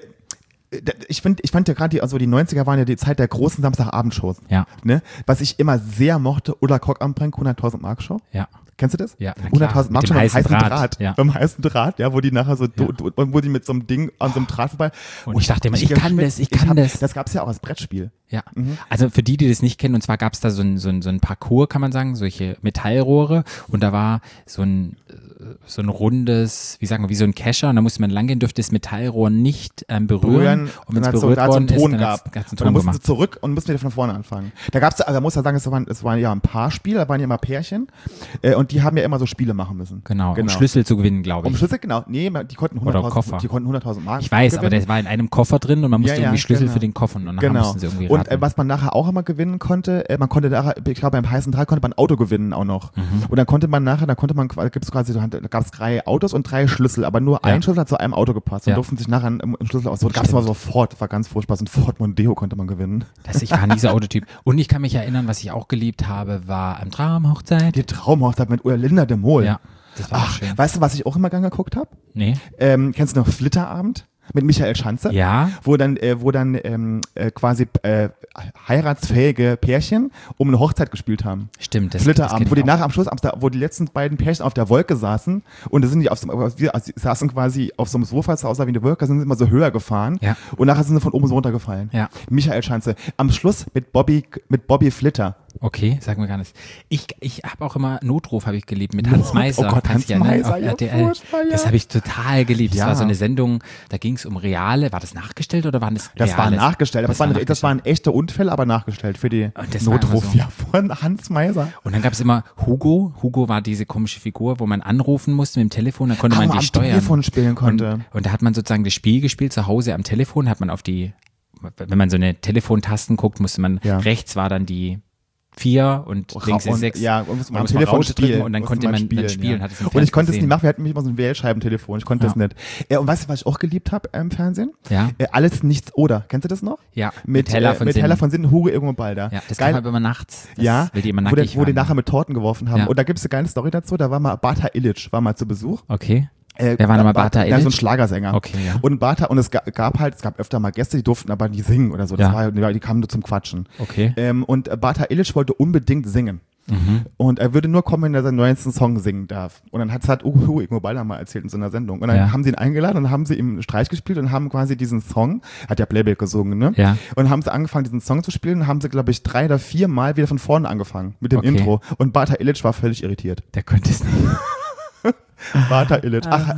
ich finde, ich fand ja gerade die, also die neunziger waren ja die Zeit der großen Samstagabendshows. Ja. Ne? Was ich immer sehr mochte, Ulla Kock am Brink, hunderttausend Mark Show. Ja. Kennst du das? Ja, na klar. hunderttausend Mark Mit Show dem beim heißen heißen Draht, Draht. ja. Beim heißen Draht, ja, wo die nachher so, Ja. do, do, wo die mit so einem Ding an so einem Draht vorbei. Und wo ich dachte immer, ich kann geschwitzt- das, ich kann hab, das. Das gab's ja auch als Brettspiel. Ja, Mhm. also für die, die das nicht kennen, und zwar gab es da so ein, so, ein, so ein Parcours, kann man sagen, solche Metallrohre und da war so ein, äh, so ein rundes, wie sagen wir, wie so ein Kescher und da musste man langgehen, dürfte das Metallrohr nicht ähm, berühren, Berühren, und wenn es dann hat's so- berührt da hat's so worden einen Ton ist, dann gab. hat's- hat's einen Und dann Ton mussten sie gemacht. zurück und mussten wieder von vorne anfangen. Da gab's, also man muss ja sagen, es waren, es waren ja ein Paarspiel, da waren ja immer Pärchen äh, und die haben ja immer so Spiele machen müssen. Genau, genau. um Schlüssel zu gewinnen, glaube Um ich. Schlüssel, genau. Nee, die konnten Oder hunderttausend Koffer. die konnten hunderttausend Mark Ich weiß, aber gewinnen. der war in einem Koffer drin und man musste Ja, ja, irgendwie Schlüssel genau. für den Koffer und nachher Genau. mussten sie irgendwie Und raten. äh, was man nachher auch immer gewinnen konnte, äh, man konnte nachher, ich glaube beim heißen Draht konnte man ein Auto gewinnen auch noch. Mhm. Und dann konnte man nachher, da konnte man, da gibt's quasi, da gab es drei Autos und drei Schlüssel, aber nur Ja. ein Schlüssel hat zu einem Auto gepasst und Ja. durften sich nachher einen, einen Schlüssel aus. So gab es immer so Ford, das war ganz furchtbar, so ein Ford Mondeo konnte man gewinnen. Das, ich war nie dieser Autotyp. Und ich kann mich erinnern, was ich auch geliebt habe, war am Traumhochzeit. Die Traumhochzeit mit Linda de Mol. Ja, das war auch Ach, schön. weißt du, was ich auch immer gern geguckt habe? Nee? Ähm, kennst du noch Flitterabend mit Michael Schanze? Ja. Wo dann, äh, wo dann ähm, äh, quasi äh, heiratsfähige Pärchen um eine Hochzeit gespielt haben. Stimmt. Das, Flitterabend, das wo die kenn ich nachher am Schluss, am- wo die letzten beiden Pärchen auf der Wolke saßen und da sind die auf so, also die saßen quasi auf so einem Sofa, das aussah wie eine Wolke, sind sie immer so höher gefahren Ja. und nachher sind sie von oben so runtergefallen. Ja. Michael Schanze. Am Schluss mit Bobby, mit Bobby Flitter. auch. Okay, sag mir gar nicht. Ich, ich habe auch immer Notruf habe ich geliebt mit Hans Meiser. Oh Gott, Kannst Hans du dich erinnern? Meiser, Auf ja, R T L. furchtbar, ja. Das habe ich total geliebt. Das Ja. war so eine Sendung, da ging es um reale, war das nachgestellt oder waren das Das war reales? nachgestellt, aber das, waren, das nachgestellt. waren echte Unfälle, aber nachgestellt für die Und das war immer Notruf so. ja, von Hans Meiser. Und dann gab es immer Hugo. Hugo war diese komische Figur, wo man anrufen musste mit dem Telefon, dann konnte Ach, man wo die man am steuern. Telefon spielen konnte. Und, und da hat man sozusagen das Spiel gespielt zu Hause am Telefon, hat man auf die, wenn man so eine Telefontasten guckt, musste man, Ja. rechts war dann die vier und links ist und, sechs. Ja, und musste man Man am muss mal Telefon rausdrücken spielen. und dann musste konnte man dann spielen, Ja. hat es im Und ich Fernsehen konnte es nicht gesehen. machen, wir hatten nämlich immer so ein Wählscheibentelefon. Ich konnte Ja. das nicht. Ja, und weißt du, was ich auch geliebt habe äh, im Fernsehen? Ja. Äh, alles, nichts oder. Kennst du das noch? Ja, Mit, Heller äh, von mit Sinnen. Heller von Sinnen, Hugo Irgendwo Balder. Ja, das Geil. kam aber immer nachts. Das Ja, will die immer wo, die, nackig wo die waren. nachher mit Torten geworfen haben. Ja. Und da gibt es eine geile Story dazu, da war mal Bata Illich, war mal zu Besuch. Okay. Äh, Wer war nochmal Bata Ja, so ein Illich? Schlagersänger. Okay, ja. Und Bata, und es ga- gab halt, es gab öfter mal Gäste, die durften aber nie singen oder so. Das Ja. war, ja- die kamen nur zum Quatschen. Okay. Ähm, und äh, Bata Illich wollte unbedingt singen. Mhm. Und er würde nur kommen, wenn er seinen neuesten Song singen darf. Und dann hat es halt Uhu Ingo Balder mal erzählt in so einer Sendung. Und dann Ja. haben sie ihn eingeladen und haben sie ihm einen Streich gespielt und haben quasi diesen Song, hat ja Playback gesungen, ne? Ja. Und dann haben sie angefangen, diesen Song zu spielen und haben sie, glaube ich, drei oder vier Mal wieder von vorne angefangen mit dem Okay. Intro. Und Bata Illich war völlig irritiert. Der könnte es nicht. Bata Illich. Ach, äh, Hu-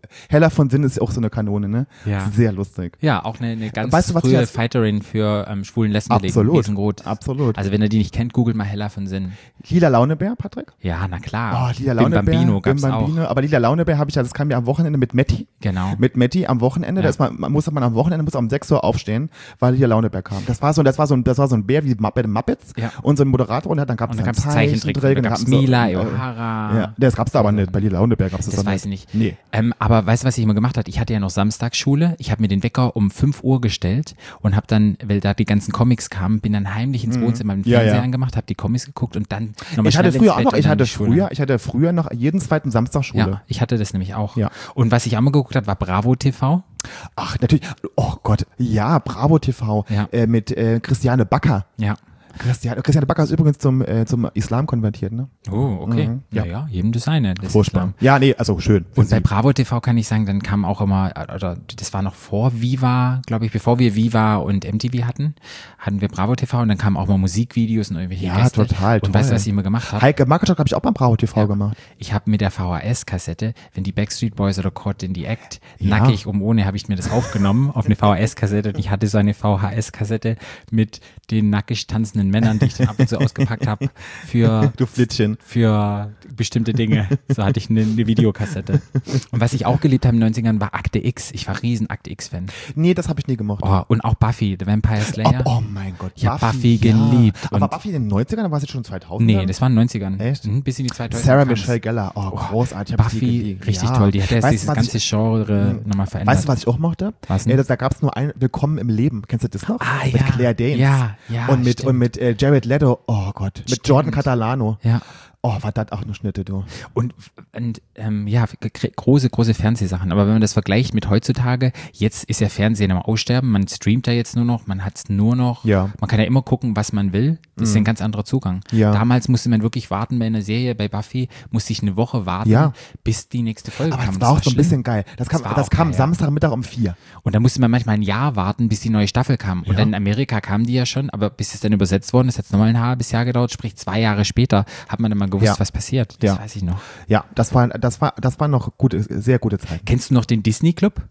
Hella von Sinn ist auch so eine Kanone, ne? Ja. Sehr lustig. Ja, auch eine, eine ganz Weißt du, was ich frühe als- Fighterin für ähm, schwulen Lesbenleben. Absolut. Riesengroß. Absolut. Also wenn ihr die nicht kennt, googelt mal Hella von Sinn. Lila Launebär, Patrick? Ja, na klar. Oh, Lila Bim Launebär. Bambino gab's Bim Bambino. auch. Aber Lila Launebär habe ich ja, das kam ja am Wochenende mit Matti. Genau. Mit Matti am Wochenende, Ja. da ist man, man muss man am Wochenende muss um sechs Uhr aufstehen, weil Lila Launebär kam. Das war so, das war so ein, das war so ein Bär wie bei den Muppets. Ja. Und so ein Moderator und dann gab es Und dann einen gab's Zeichentrick. Zeichentrick. Da gab's hatten sie- Mila, äh, O'Hara. Ja, das gab's da aber nicht. Bei Lila Launebär gab's das Das doch weiß ich nicht. Nee. Ähm, aber weißt du, was ich immer gemacht habe? Ich hatte ja noch Samstagsschule. Ich habe mir den Wecker um fünf Uhr gestellt und habe dann, weil da die ganzen Comics kamen, bin dann heimlich ins Wohnzimmer mit dem Ja, Fernseher ja. angemacht, habe die Comics geguckt und dann nochmal Ich schnell hatte ins früher auch Bett noch, und ich dann hatte die Schule. früher, ich hatte früher noch jeden zweiten Samstag Schule. Ja, ich hatte das nämlich auch. Ja. Und was ich auch mal geguckt habe, war Bravo T V. Ach, natürlich. Oh Gott. Ja, Bravo T V. Ja. Äh, mit äh, Christiane Backer. Ja. Christiane, Christiane Backer ist übrigens zum, äh, zum Islam konvertiert, ne? Oh, okay. Mhm, Ja, ja. ja, jedem das seine. Das Furchtbar. Islam. Ja, nee, also schön. für Und bei sie. Bravo T V kann ich sagen, dann kam auch immer, oder das war noch vor Viva, glaube ich, bevor wir Viva und M T V hatten, hatten wir Bravo T V und dann kamen auch mal Musikvideos und irgendwelche Ja, Gäste. total, Und weißt du, toll. was ich immer gemacht habe? Heike Makatschok habe ich auch beim Bravo T V gemacht. Ich habe mit der V H S-Kassette, wenn die Backstreet Boys oder Caught in the Act, Ja. nackig um ohne, habe ich mir das aufgenommen auf eine V H S-Kassette und ich hatte so eine V H S-Kassette mit den nackig tanzenden Männern, die ich dann ab und zu ausgepackt habe für Du Flittchen. für bestimmte Dinge. So hatte ich eine, eine Videokassette. Und was ich auch geliebt habe in den neunzigern war Akte X. Ich war riesen Akte X-Fan. Nee, das habe ich nie gemocht. Oh, und auch Buffy, The Vampire Slayer. Oh, oh mein Gott. Ich hab Buffy geliebt. Aber Und- Buffy in den neunzigern, oder war es jetzt schon zweitausend? Nee, das war in den neunzigern. Echt? Mhm, bis in die zweitausender. Sarah kam's. Michelle Gellar. Oh, großartig. hab ich die Buffy, geliebt. richtig Ja. toll. Die hat ja jetzt Weißt du, dieses was ganze ich, Genre nochmal verändert. Weißt du, was ich auch mochte? Was denn? Ja, das, da gab es nur ein Willkommen im Leben. Kennst du das noch? Ah, mit ja. Claire Danes. Ja, ja, Und mit, stimmt. und mit äh, Jared Leto. Oh Gott. Mit Stimmt. Jordan Catalano. Ja. Oh, war das auch eine Schnitte, du. Und, und ähm, ja, g- große, große Fernsehsachen. Aber wenn man das vergleicht mit heutzutage, jetzt ist ja Fernsehen am Aussterben. Man streamt ja jetzt nur noch, man hat es nur noch. Ja. Man kann ja immer gucken, was man will. Das ist ja ein ganz anderer Zugang. Ja. Damals musste man wirklich warten bei einer Serie, bei Buffy, musste ich eine Woche warten, Ja. bis die nächste Folge Aber kam. das war auch so ein schlimm. bisschen geil. Das kam, Das war das auch kam geil, ja. Samstagmittag um vier. Und da musste man manchmal ein Jahr warten, bis die neue Staffel kam. Und Ja. dann in Amerika kam die ja schon, aber bis es dann übersetzt worden ist, hat es nochmal ein halbes Jahr gedauert, sprich zwei Jahre später, hat man dann mal gewusst, Ja. was passiert. Das Ja. weiß ich noch. Ja, das war, das war, das war noch gute, sehr gute Zeit. Kennst du noch den Disney Club?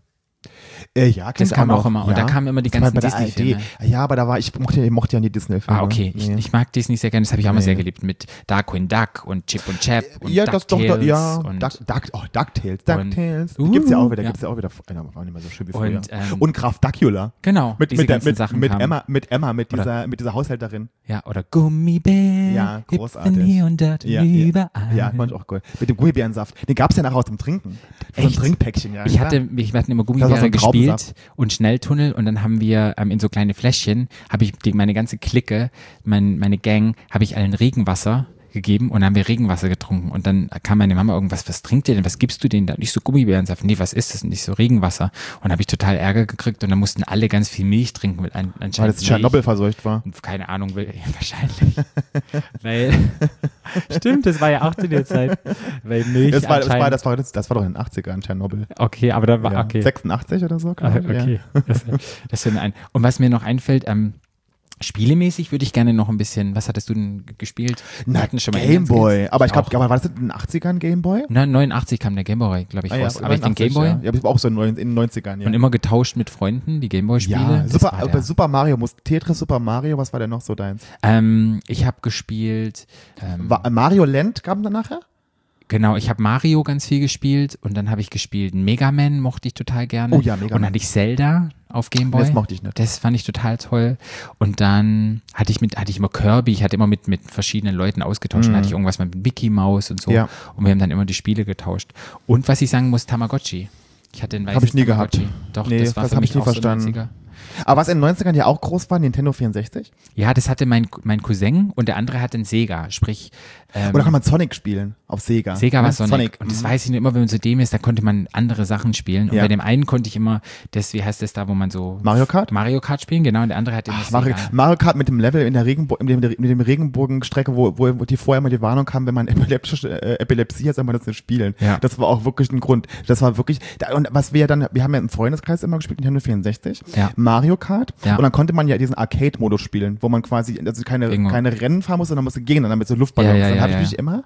Äh, ja, kenn Das ich kam auch noch. immer. Und da kamen immer die Das war ganzen bei der A R D. Disney-Filme. Ja, aber da war ich, mochte, ich mochte ja nie Disney-Filme. Ah, okay. Ich, Nee. ich mag Disney sehr gerne, das habe ich auch mal Nee. sehr geliebt. Mit Darkwing Duck und Chip und Chap und ja, das doch, DuckTales ja, und, Duck, Duck, oh, DuckTales, und- DuckTales. Uh, gibt's ja auch wieder, ja. gibt's ja auch wieder, äh, war nicht mehr so schön wie früher. Und, Und, ähm, und Graf Dacula. genau, Mit, diese mit, der, ganzen mit, Sachen mit kamen. Emma, mit Emma, mit Oder- dieser, mit dieser Haushälterin. Ja, oder Gummibär. Ja, hüpfen großartig. hier und dort Ja, überall. ja, ja, fand ich auch cool. Mit dem Gummibärensaft. Den gab's ja nachher aus dem Trinken. So ein Echt? Trinkpäckchen, ja. Ich klar. hatte, ich, wir hatten immer Das war Gummibären so ein gespielt Traubensaft. und Schnelltunnel und dann haben wir ähm, in so kleine Fläschchen, habe ich die, meine ganze Clique, mein, meine Gang, habe ich allen Regenwasser gegeben und dann haben wir Regenwasser getrunken und dann kam meine Mama irgendwas, was trinkt ihr denn, was gibst du denen da? Nicht so Gummibärensaft, nee, was ist das? Und nicht so Regenwasser. Und dann habe ich total Ärger gekriegt und dann mussten alle ganz viel Milch trinken, mit ein, Weil anscheinend das Tschernobyl verseucht war. Milch. Keine Ahnung, will- wahrscheinlich. Weil, stimmt, das war ja auch zu der Zeit. Weil Milch Das war, das, war, anscheinend- das, war, das, das war doch in den achtzigern, Tschernobyl. Okay, aber da war, Ja. okay. sechsundachtzig oder so? Ah, glaub ich, okay. Das, das fällt mir ein. Und was mir noch einfällt, ähm, spielemäßig würde ich gerne noch ein bisschen, was hattest du denn g- gespielt? Wir Na, hatten schon mal Gameboy. Inline-Skills. Aber ich auch. glaube, aber war das in den achtzigern Gameboy? Na, neunundachtzig kam der Gameboy, glaube ich, Ah, ja, raus. Aber ich den neunundachtzig, Gameboy Ja, ja aber ich war auch so in neun- in den neunzigern, ja. und immer getauscht mit Freunden, die Gameboy-Spiele. ja, Das Super, war aber der- Super Mario, muss Tetris, Super Mario, was war denn noch so deins? ähm, ich habe gespielt, ähm, War, Mario Land kam dann nachher? genau, ich habe Mario ganz viel gespielt und dann habe ich gespielt Mega Man, mochte ich total gerne. Oh ja, Mega Und Man. dann hatte ich Zelda auf Gameboy. Das mochte ich nicht. Das fand ich total toll. Und dann hatte ich mit, hatte ich immer Kirby, ich hatte immer mit, mit verschiedenen Leuten ausgetauscht. Dann hatte ich irgendwas mit Mickey Mouse und so. Mhm. Ja. Und wir haben dann immer die Spiele getauscht. Und was ich sagen muss, Tamagotchi. Ich hatte ein weißes Hab ich nie Tamagotchi. gehabt. Doch, Nee, das war das für hab mich ich nie auch so verstanden. neunziger. Aber was in den neunzigern ja auch groß war, Nintendo vierundsechzig. Ja, das hatte mein, mein Cousin und der andere hatte einen Sega. Sprich, ähm, Oder kann man Sonic spielen auf Sega? Sega war Ne? Sonic. Und das mhm. weiß ich nur immer, wenn man zu dem ist, da konnte man andere Sachen spielen. Und Ja. bei dem einen konnte ich immer, das, wie heißt das da, wo man so Mario Kart? Mario Kart spielen, genau, und der andere hatte immer Ach, Mario, Sega. Mario Kart mit dem Level in der Regenbo mit dem, mit dem Regenbogenstrecke, wo, wo, wo die vorher mal die Warnung kam, wenn man epileptische äh, Epilepsie hat, soll man das nicht spielen. Ja. Das war auch wirklich ein Grund. Das war wirklich, da, und was wir dann, wir haben ja im Freundeskreis immer gespielt, Nintendo vierundsechzig, Ja. Mario Kart, Ja. und dann konnte man ja diesen Arcade-Modus spielen, wo man quasi, also keine, Irgendwo. keine Rennen fahren muss, sondern musste gegeneinander mit so Luftballons. Ja, ja, dann ja, habe ja. ich mich immer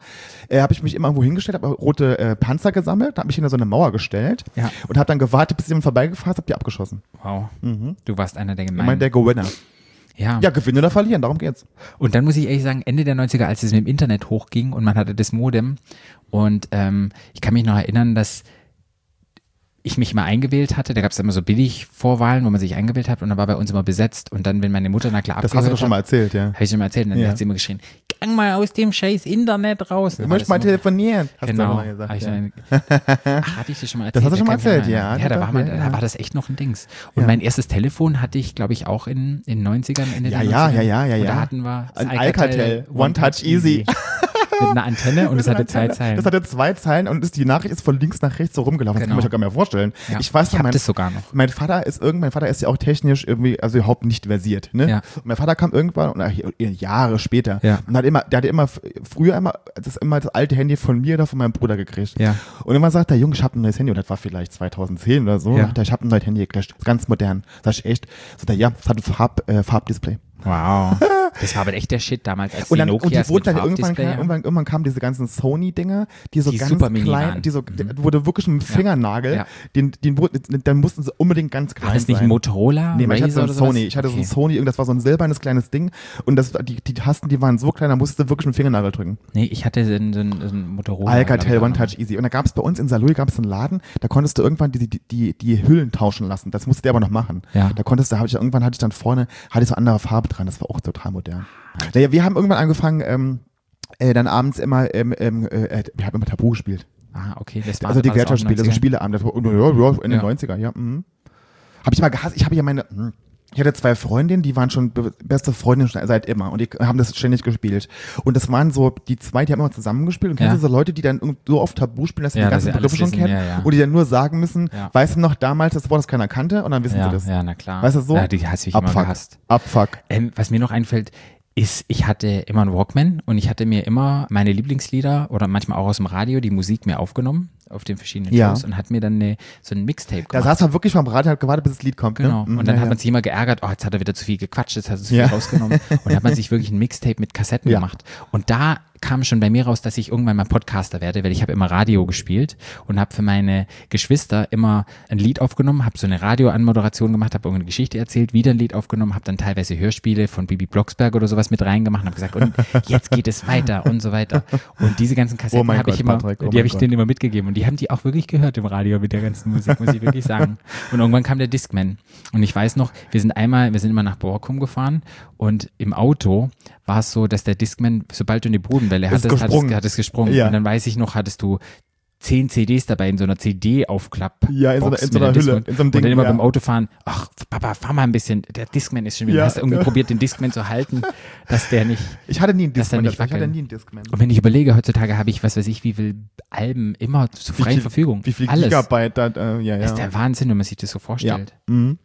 äh, habe ich mich immer irgendwo hingestellt, habe rote äh, Panzer gesammelt, habe mich hinter so eine Mauer gestellt Ja. und habe dann gewartet, bis jemand vorbeigefahren ist, habe die abgeschossen. Wow. Mhm. Du warst einer der Ich Gemeinen. meine, der Gewinner. ja. Ja, gewinnen oder verlieren, darum geht's. Und dann muss ich ehrlich sagen, Ende der neunziger, als es mit dem Internet hochging und man hatte das Modem und ähm, ich kann mich noch erinnern, dass ich mich mal eingewählt hatte, da gab es immer so Billig-Vorwahlen, wo man sich eingewählt hat und dann war bei uns immer besetzt und dann, wenn meine Mutter na klar Das abgehört hast du doch schon mal hat, erzählt, ja. habe ich schon mal erzählt und dann Ja. hat sie immer geschrien, gang mal aus dem scheiß Internet raus. Du möchtest mal telefonieren, hast Genau. du mal gesagt. Hab ich ja. dann, ach, hatte ich dir schon mal erzählt? Das hast du schon mal Da kann ich erzählt, mich ja. erinnern. Ja, da war, man, Ja, da ja. war das echt noch ein Dings. Und Ja. mein erstes Telefon hatte ich, glaube ich, auch in den neunzigern, Ende Ja, der ja, neunziger. ja, ja, ja, Und da ja. hatten wir das Ein Alcatel, One Touch Easy. Mit einer Antenne und es hatte zwei Zeilen. Das hatte zwei Zeilen und ist, die Nachricht ist von links nach rechts so rumgelaufen. Das kann Genau. man sich ja gar nicht mehr vorstellen. Ja. Ich weiß ich noch, hab mein, das sogar noch. mein Vater ist irgend, mein Vater ist ja auch technisch irgendwie, also überhaupt nicht versiert, ne? Ja. Und mein Vater kam irgendwann, und, äh, Jahre später, Ja. und hat immer, der hatte immer, früher immer, das immer das alte Handy von mir oder von meinem Bruder gekriegt. Ja. Und immer sagt der Junge, ich habe ein neues Handy, und das war vielleicht zweitauszehn oder so, Ja. sagt er, ich habe ein neues Handy gekriegt, ganz modern. Sag ich, echt? Sagt er, ja, es hat ein Farb, äh, Farbdisplay. Wow. Das war aber echt der Shit damals, als Und die dann, und die Nokias wurden mit dann irgendwann, Farbdisplay. kam, irgendwann, irgendwann kamen diese ganzen Sony-Dinger, die so Die ganz super mini klein, waren. die so, wo du wirklich mit dem Fingernagel, Ja. den, den, wurde- dann mussten sie unbedingt ganz klein War das nicht sein. ein Motorola? Nee, ich hatte so ein Razr oder sowas? Sony. Ich hatte so ein Okay. Sony, das war so ein silbernes kleines Ding. Und das, die, die Tasten, die waren so klein, da musstest du wirklich mit dem Fingernagel drücken. Nee, ich hatte so ein, so ein, so ein Motorola. Alcatel, glaub One ich, auch Touch Easy. Und da gab es bei uns in Saarlouis gab es einen Laden, da konntest du irgendwann die, die, die, die Hüllen tauschen lassen. Das musste der aber noch machen. Ja. Da konntest du, hab ich, irgendwann hatte ich dann vorne, hatte ich so andere Farbe dran. Das war auch total modern. Naja, wir haben irgendwann angefangen, ähm, äh, dann abends immer, ähm, ähm, äh, wir haben immer Tabu gespielt. noch. Ah, okay. Das war, Also die war das auch Gesellschaftsspiele, also neunziger? Spieleabend, das war, ja, ja, in den Ja. neunziger, ja. Mhm. Habe ich mal gehasst, ich habe ja meine, hm, ich hatte zwei Freundinnen, die waren schon be- beste Freundinnen schon seit immer und die haben das ständig gespielt. Und das waren so, die zwei, die haben immer zusammengespielt und kennst Ja. du so Leute, die dann irgend- so oft Tabu spielen, dass sie Ja, die ganzen dass sie alles Begriffe schon wissen, kennen ja, ja. und die dann nur sagen müssen, Ja. weißt du noch damals das Wort, das keiner kannte und dann wissen Ja, sie das. ja, na klar. Weißt du so? Ja, die hast ich immer Abfuck. gehasst. Abfuck. Ähm, was mir noch einfällt, ist, ich hatte immer einen Walkman und ich hatte mir immer meine Lieblingslieder oder manchmal auch aus dem Radio die Musik mir aufgenommen auf den verschiedenen Ja. Shows und hat mir dann eine, so ein Mixtape Da gemacht. saß man wirklich vom Radio und hat gewartet, bis das Lied kommt. Genau. Ne? Mhm, Und dann ja, hat ja. man sich immer geärgert, oh, jetzt hat er wieder zu viel gequatscht, jetzt hat er zu viel Ja. rausgenommen. Und dann hat man sich wirklich ein Mixtape mit Kassetten Ja. gemacht. Und da kam schon bei mir raus, dass ich irgendwann mal Podcaster werde, weil ich habe immer Radio gespielt und habe für meine Geschwister immer ein Lied aufgenommen, habe so eine Radioanmoderation gemacht, habe irgendeine Geschichte erzählt, wieder ein Lied aufgenommen, habe dann teilweise Hörspiele von Bibi Blocksberg oder sowas mit reingemacht und habe gesagt, und jetzt geht es weiter und so weiter. Und diese ganzen Oh Kassetten mein habe ich Gott, immer, Patrick, oh die mein habe ich Gott. denen immer mitgegeben und die haben die auch wirklich gehört im Radio mit der ganzen Musik, muss ich wirklich sagen. Und irgendwann kam der Discman und ich weiß noch, wir sind einmal, wir sind immer nach Borkum gefahren und im Auto war es so, dass der Discman, sobald du eine Bodenwelle Ist hattest, hat es, gesprungen. hat es gesprungen. Ja. Und dann weiß ich noch, hattest du zehn C Ds dabei in so einer C D-Aufklapp. Ja, in so einer- in so mit einer der Hülle, Discman. in so einem Und dann Ding, immer ja. beim Autofahren, ach Papa, fahr mal ein bisschen, der Discman ist schon wieder, Ja. hast du irgendwie probiert, den Discman zu halten, dass der nicht. Ich hatte nie einen Dass er Discman. nicht Ich hatte wackeln. nie einen Discman. Und wenn ich überlege, heutzutage habe ich, was weiß ich, wie viele Alben immer zur freien viel- Verfügung. Wie viel Alles. Gigabyte da, äh, ja, ja. Das ist der Wahnsinn, wenn man sich das so ja. vorstellt. Mhm.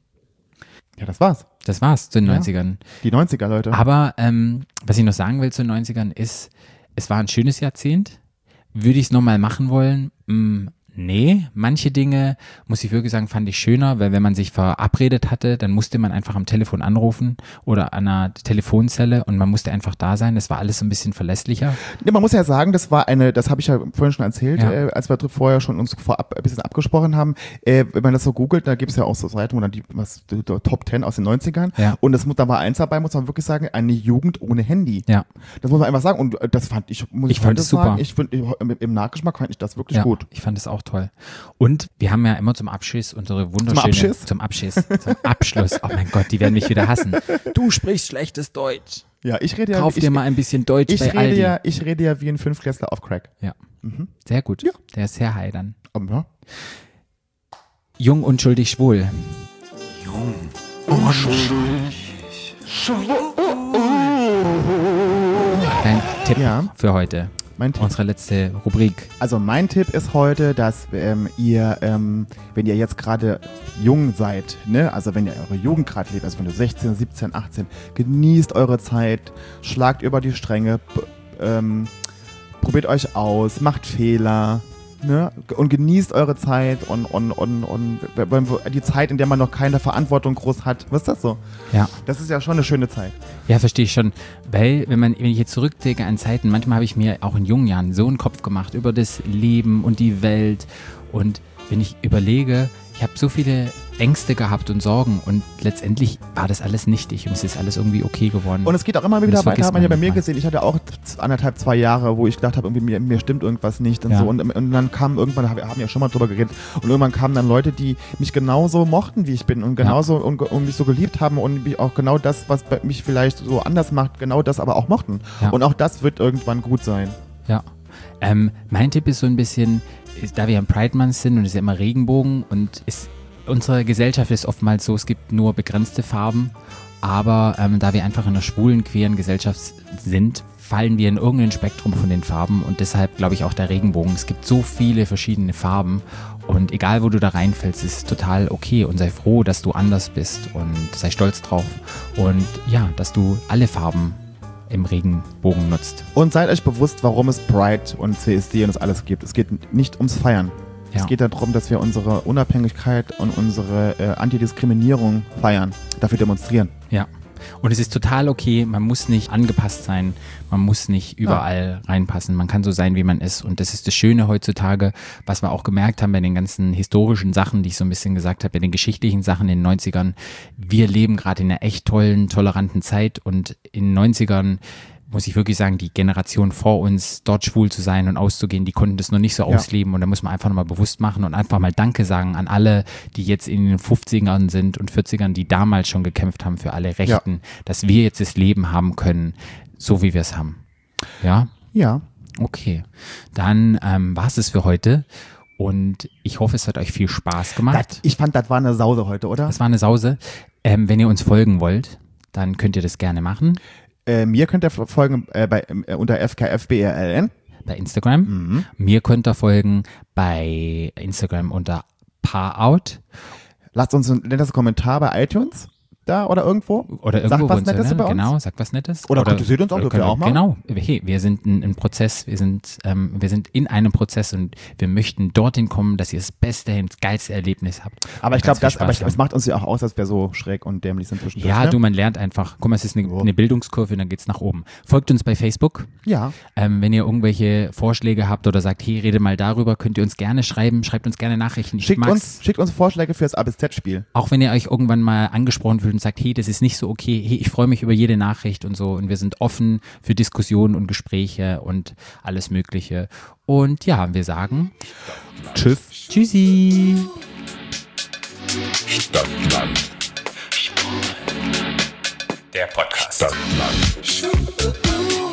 Ja, das war's. Das war's zu den Ja. neunzigern. Die neunziger, Leute. Aber ähm, was ich noch sagen will zu den neunzigern ist, es war ein schönes Jahrzehnt. Würde ich es nochmal machen wollen? Mm, nee, manche Dinge, muss ich wirklich sagen, fand ich schöner, weil wenn man sich verabredet hatte, dann musste man einfach am Telefon anrufen oder an einer Telefonzelle und man musste einfach da sein. Das war alles so ein bisschen verlässlicher. Nee, man muss ja sagen, das war eine, das habe ich ja vorhin schon erzählt, Ja. äh, als wir vorher schon uns vorab ein bisschen abgesprochen haben. Äh, wenn man das so googelt, da gibt es ja auch so Seiten, wo dann die, was, die, die Top zehn aus den neunzigern. Ja. Und das muss, da war eins dabei, muss man wirklich sagen, eine Jugend ohne Handy. Ja. Das muss man einfach sagen. Und äh, das fand ich, muss Ich fand heute es super. sagen, ich find, ich, im, im Nachgeschmack fand ich das wirklich Ja, gut. ich fand es auch toll. Und wir haben ja immer zum Abschluss unsere wunderschöne... Abschiss? Zum Abschiss? Zum Abschluss. Oh mein Gott, die werden mich wieder hassen. Du sprichst schlechtes Deutsch. Ja, ich rede ja, Kauf ich, dir mal ein bisschen Deutsch ich bei rede Aldi. ja, ich rede ja wie ein Fünftklässler auf Crack. Ja, Mhm. sehr gut. Ja. Der ist sehr high dann. Aber, ja. Jung, unschuldig, schwul. Dein Tipp Ja. für heute. Mein Tipp. Unsere letzte Rubrik. Also mein Tipp ist heute, dass ähm, ihr, ähm, wenn ihr jetzt gerade jung seid, ne, also wenn ihr eure Jugend gerade lebt, also wenn du sechzehn, siebzehn, achtzehn, genießt eure Zeit, schlagt über die Stränge, b- ähm, probiert euch aus, macht Fehler, Ne? Und genießt eure Zeit und, und, und, und die Zeit, in der man noch keine Verantwortung groß hat. Was ist das so? Ja. Das ist ja schon eine schöne Zeit. Ja, verstehe ich schon. Weil, wenn man, wenn ich jetzt zurückdenke an Zeiten, manchmal habe ich mir auch in jungen Jahren so einen Kopf gemacht über das Leben und die Welt. Und wenn ich überlege, ich habe so viele Ängste gehabt und Sorgen und letztendlich war das alles nichtig und es ist alles irgendwie okay geworden. Und es geht auch immer wieder weiter, hat man ja bei mir gesehen. Ich hatte auch anderthalb, zwei Jahre, wo ich gedacht habe, irgendwie mir, mir stimmt irgendwas nicht und ja. so. Und, und dann kamen irgendwann, wir haben ja schon mal drüber geredet, und irgendwann kamen dann Leute, die mich genauso mochten, wie ich bin und genauso ja. und, und mich so geliebt haben und mich auch genau das, was mich vielleicht so anders macht, genau das aber auch mochten. Ja. Und auch das wird irgendwann gut sein. Ja. Ähm, mein Tipp ist so ein bisschen, ist, da wir am Pride Month sind und es ist ja immer Regenbogen und ist unsere Gesellschaft ist oftmals so, es gibt nur begrenzte Farben, aber ähm, da wir einfach in einer schwulen, queeren Gesellschaft sind, fallen wir in irgendein Spektrum von den Farben und deshalb glaube ich auch der Regenbogen. Es gibt so viele verschiedene Farben und egal wo du da reinfällst, ist es total okay und sei froh, dass du anders bist und sei stolz drauf und ja, dass du alle Farben im Regenbogen nutzt. Und seid euch bewusst, warum es Pride und C S D und das alles gibt. Es geht nicht ums Feiern. Ja. Es geht darum, dass wir unsere Unabhängigkeit und unsere äh, Antidiskriminierung feiern, dafür demonstrieren. Ja. Und es ist total okay, man muss nicht angepasst sein, man muss nicht überall ja. reinpassen, man kann so sein, wie man ist. Und das ist das Schöne heutzutage, was wir auch gemerkt haben bei den ganzen historischen Sachen, die ich so ein bisschen gesagt habe, bei den geschichtlichen Sachen in den neunzigern. Wir leben gerade in einer echt tollen, toleranten Zeit und in den neunzigern muss ich wirklich sagen, die Generation vor uns, dort schwul zu sein und auszugehen, die konnten das noch nicht so ja. ausleben und da muss man einfach nochmal bewusst machen und einfach mal Danke sagen an alle, die jetzt in den fünfzigern sind und vierzigern, die damals schon gekämpft haben für alle Rechten, ja. dass wir jetzt das Leben haben können, so wie wir es haben. Ja? Ja. Okay, dann ähm, war es es für heute. Und ich hoffe, es hat euch viel Spaß gemacht. Das, ich fand, das war eine Sause heute, oder? Das war eine Sause. Ähm, wenn ihr uns folgen wollt, dann könnt ihr das gerne machen. Äh, mir könnt ihr folgen äh, bei, äh, unter F K F B R L N. Bei Instagram. Mhm. Mir könnt ihr folgen bei Instagram unter Parout. Lasst uns einen nettes Kommentar bei iTunes da oder irgendwo. Oder irgendwo. Sagt was Nettes über uns. Genau, sagt was Nettes. Oder, oder kritisiert uns auch, dürfen wir auch machen. Genau. Hey, wir sind ein, ein Prozess, wir sind, ähm, wir sind in einem Prozess und wir möchten dorthin kommen, dass ihr das beste, das geilste Erlebnis habt. Aber ich glaube, das aber ich, das macht uns ja auch aus, dass wir so schräg und dämlich sind zwischendurch. Ja, ne? du, man lernt einfach. Guck mal, es ist eine, eine Bildungskurve und dann geht's nach oben. Folgt uns bei Facebook. Ja. Ähm, wenn ihr irgendwelche Vorschläge habt oder sagt, hey, rede mal darüber, könnt ihr uns gerne schreiben. Schreibt uns gerne Nachrichten. Ich schickt, uns, schickt uns Vorschläge für das A bis Z-Spiel. Auch wenn ihr euch irgendwann mal angesprochen fühlt und sagt, hey, das ist nicht so okay, hey, ich freue mich über jede Nachricht und so und wir sind offen für Diskussionen und Gespräche und alles Mögliche. Und ja, wir sagen Tschüss. Tschüssi. Stadtland. Der Podcast. Stadtland.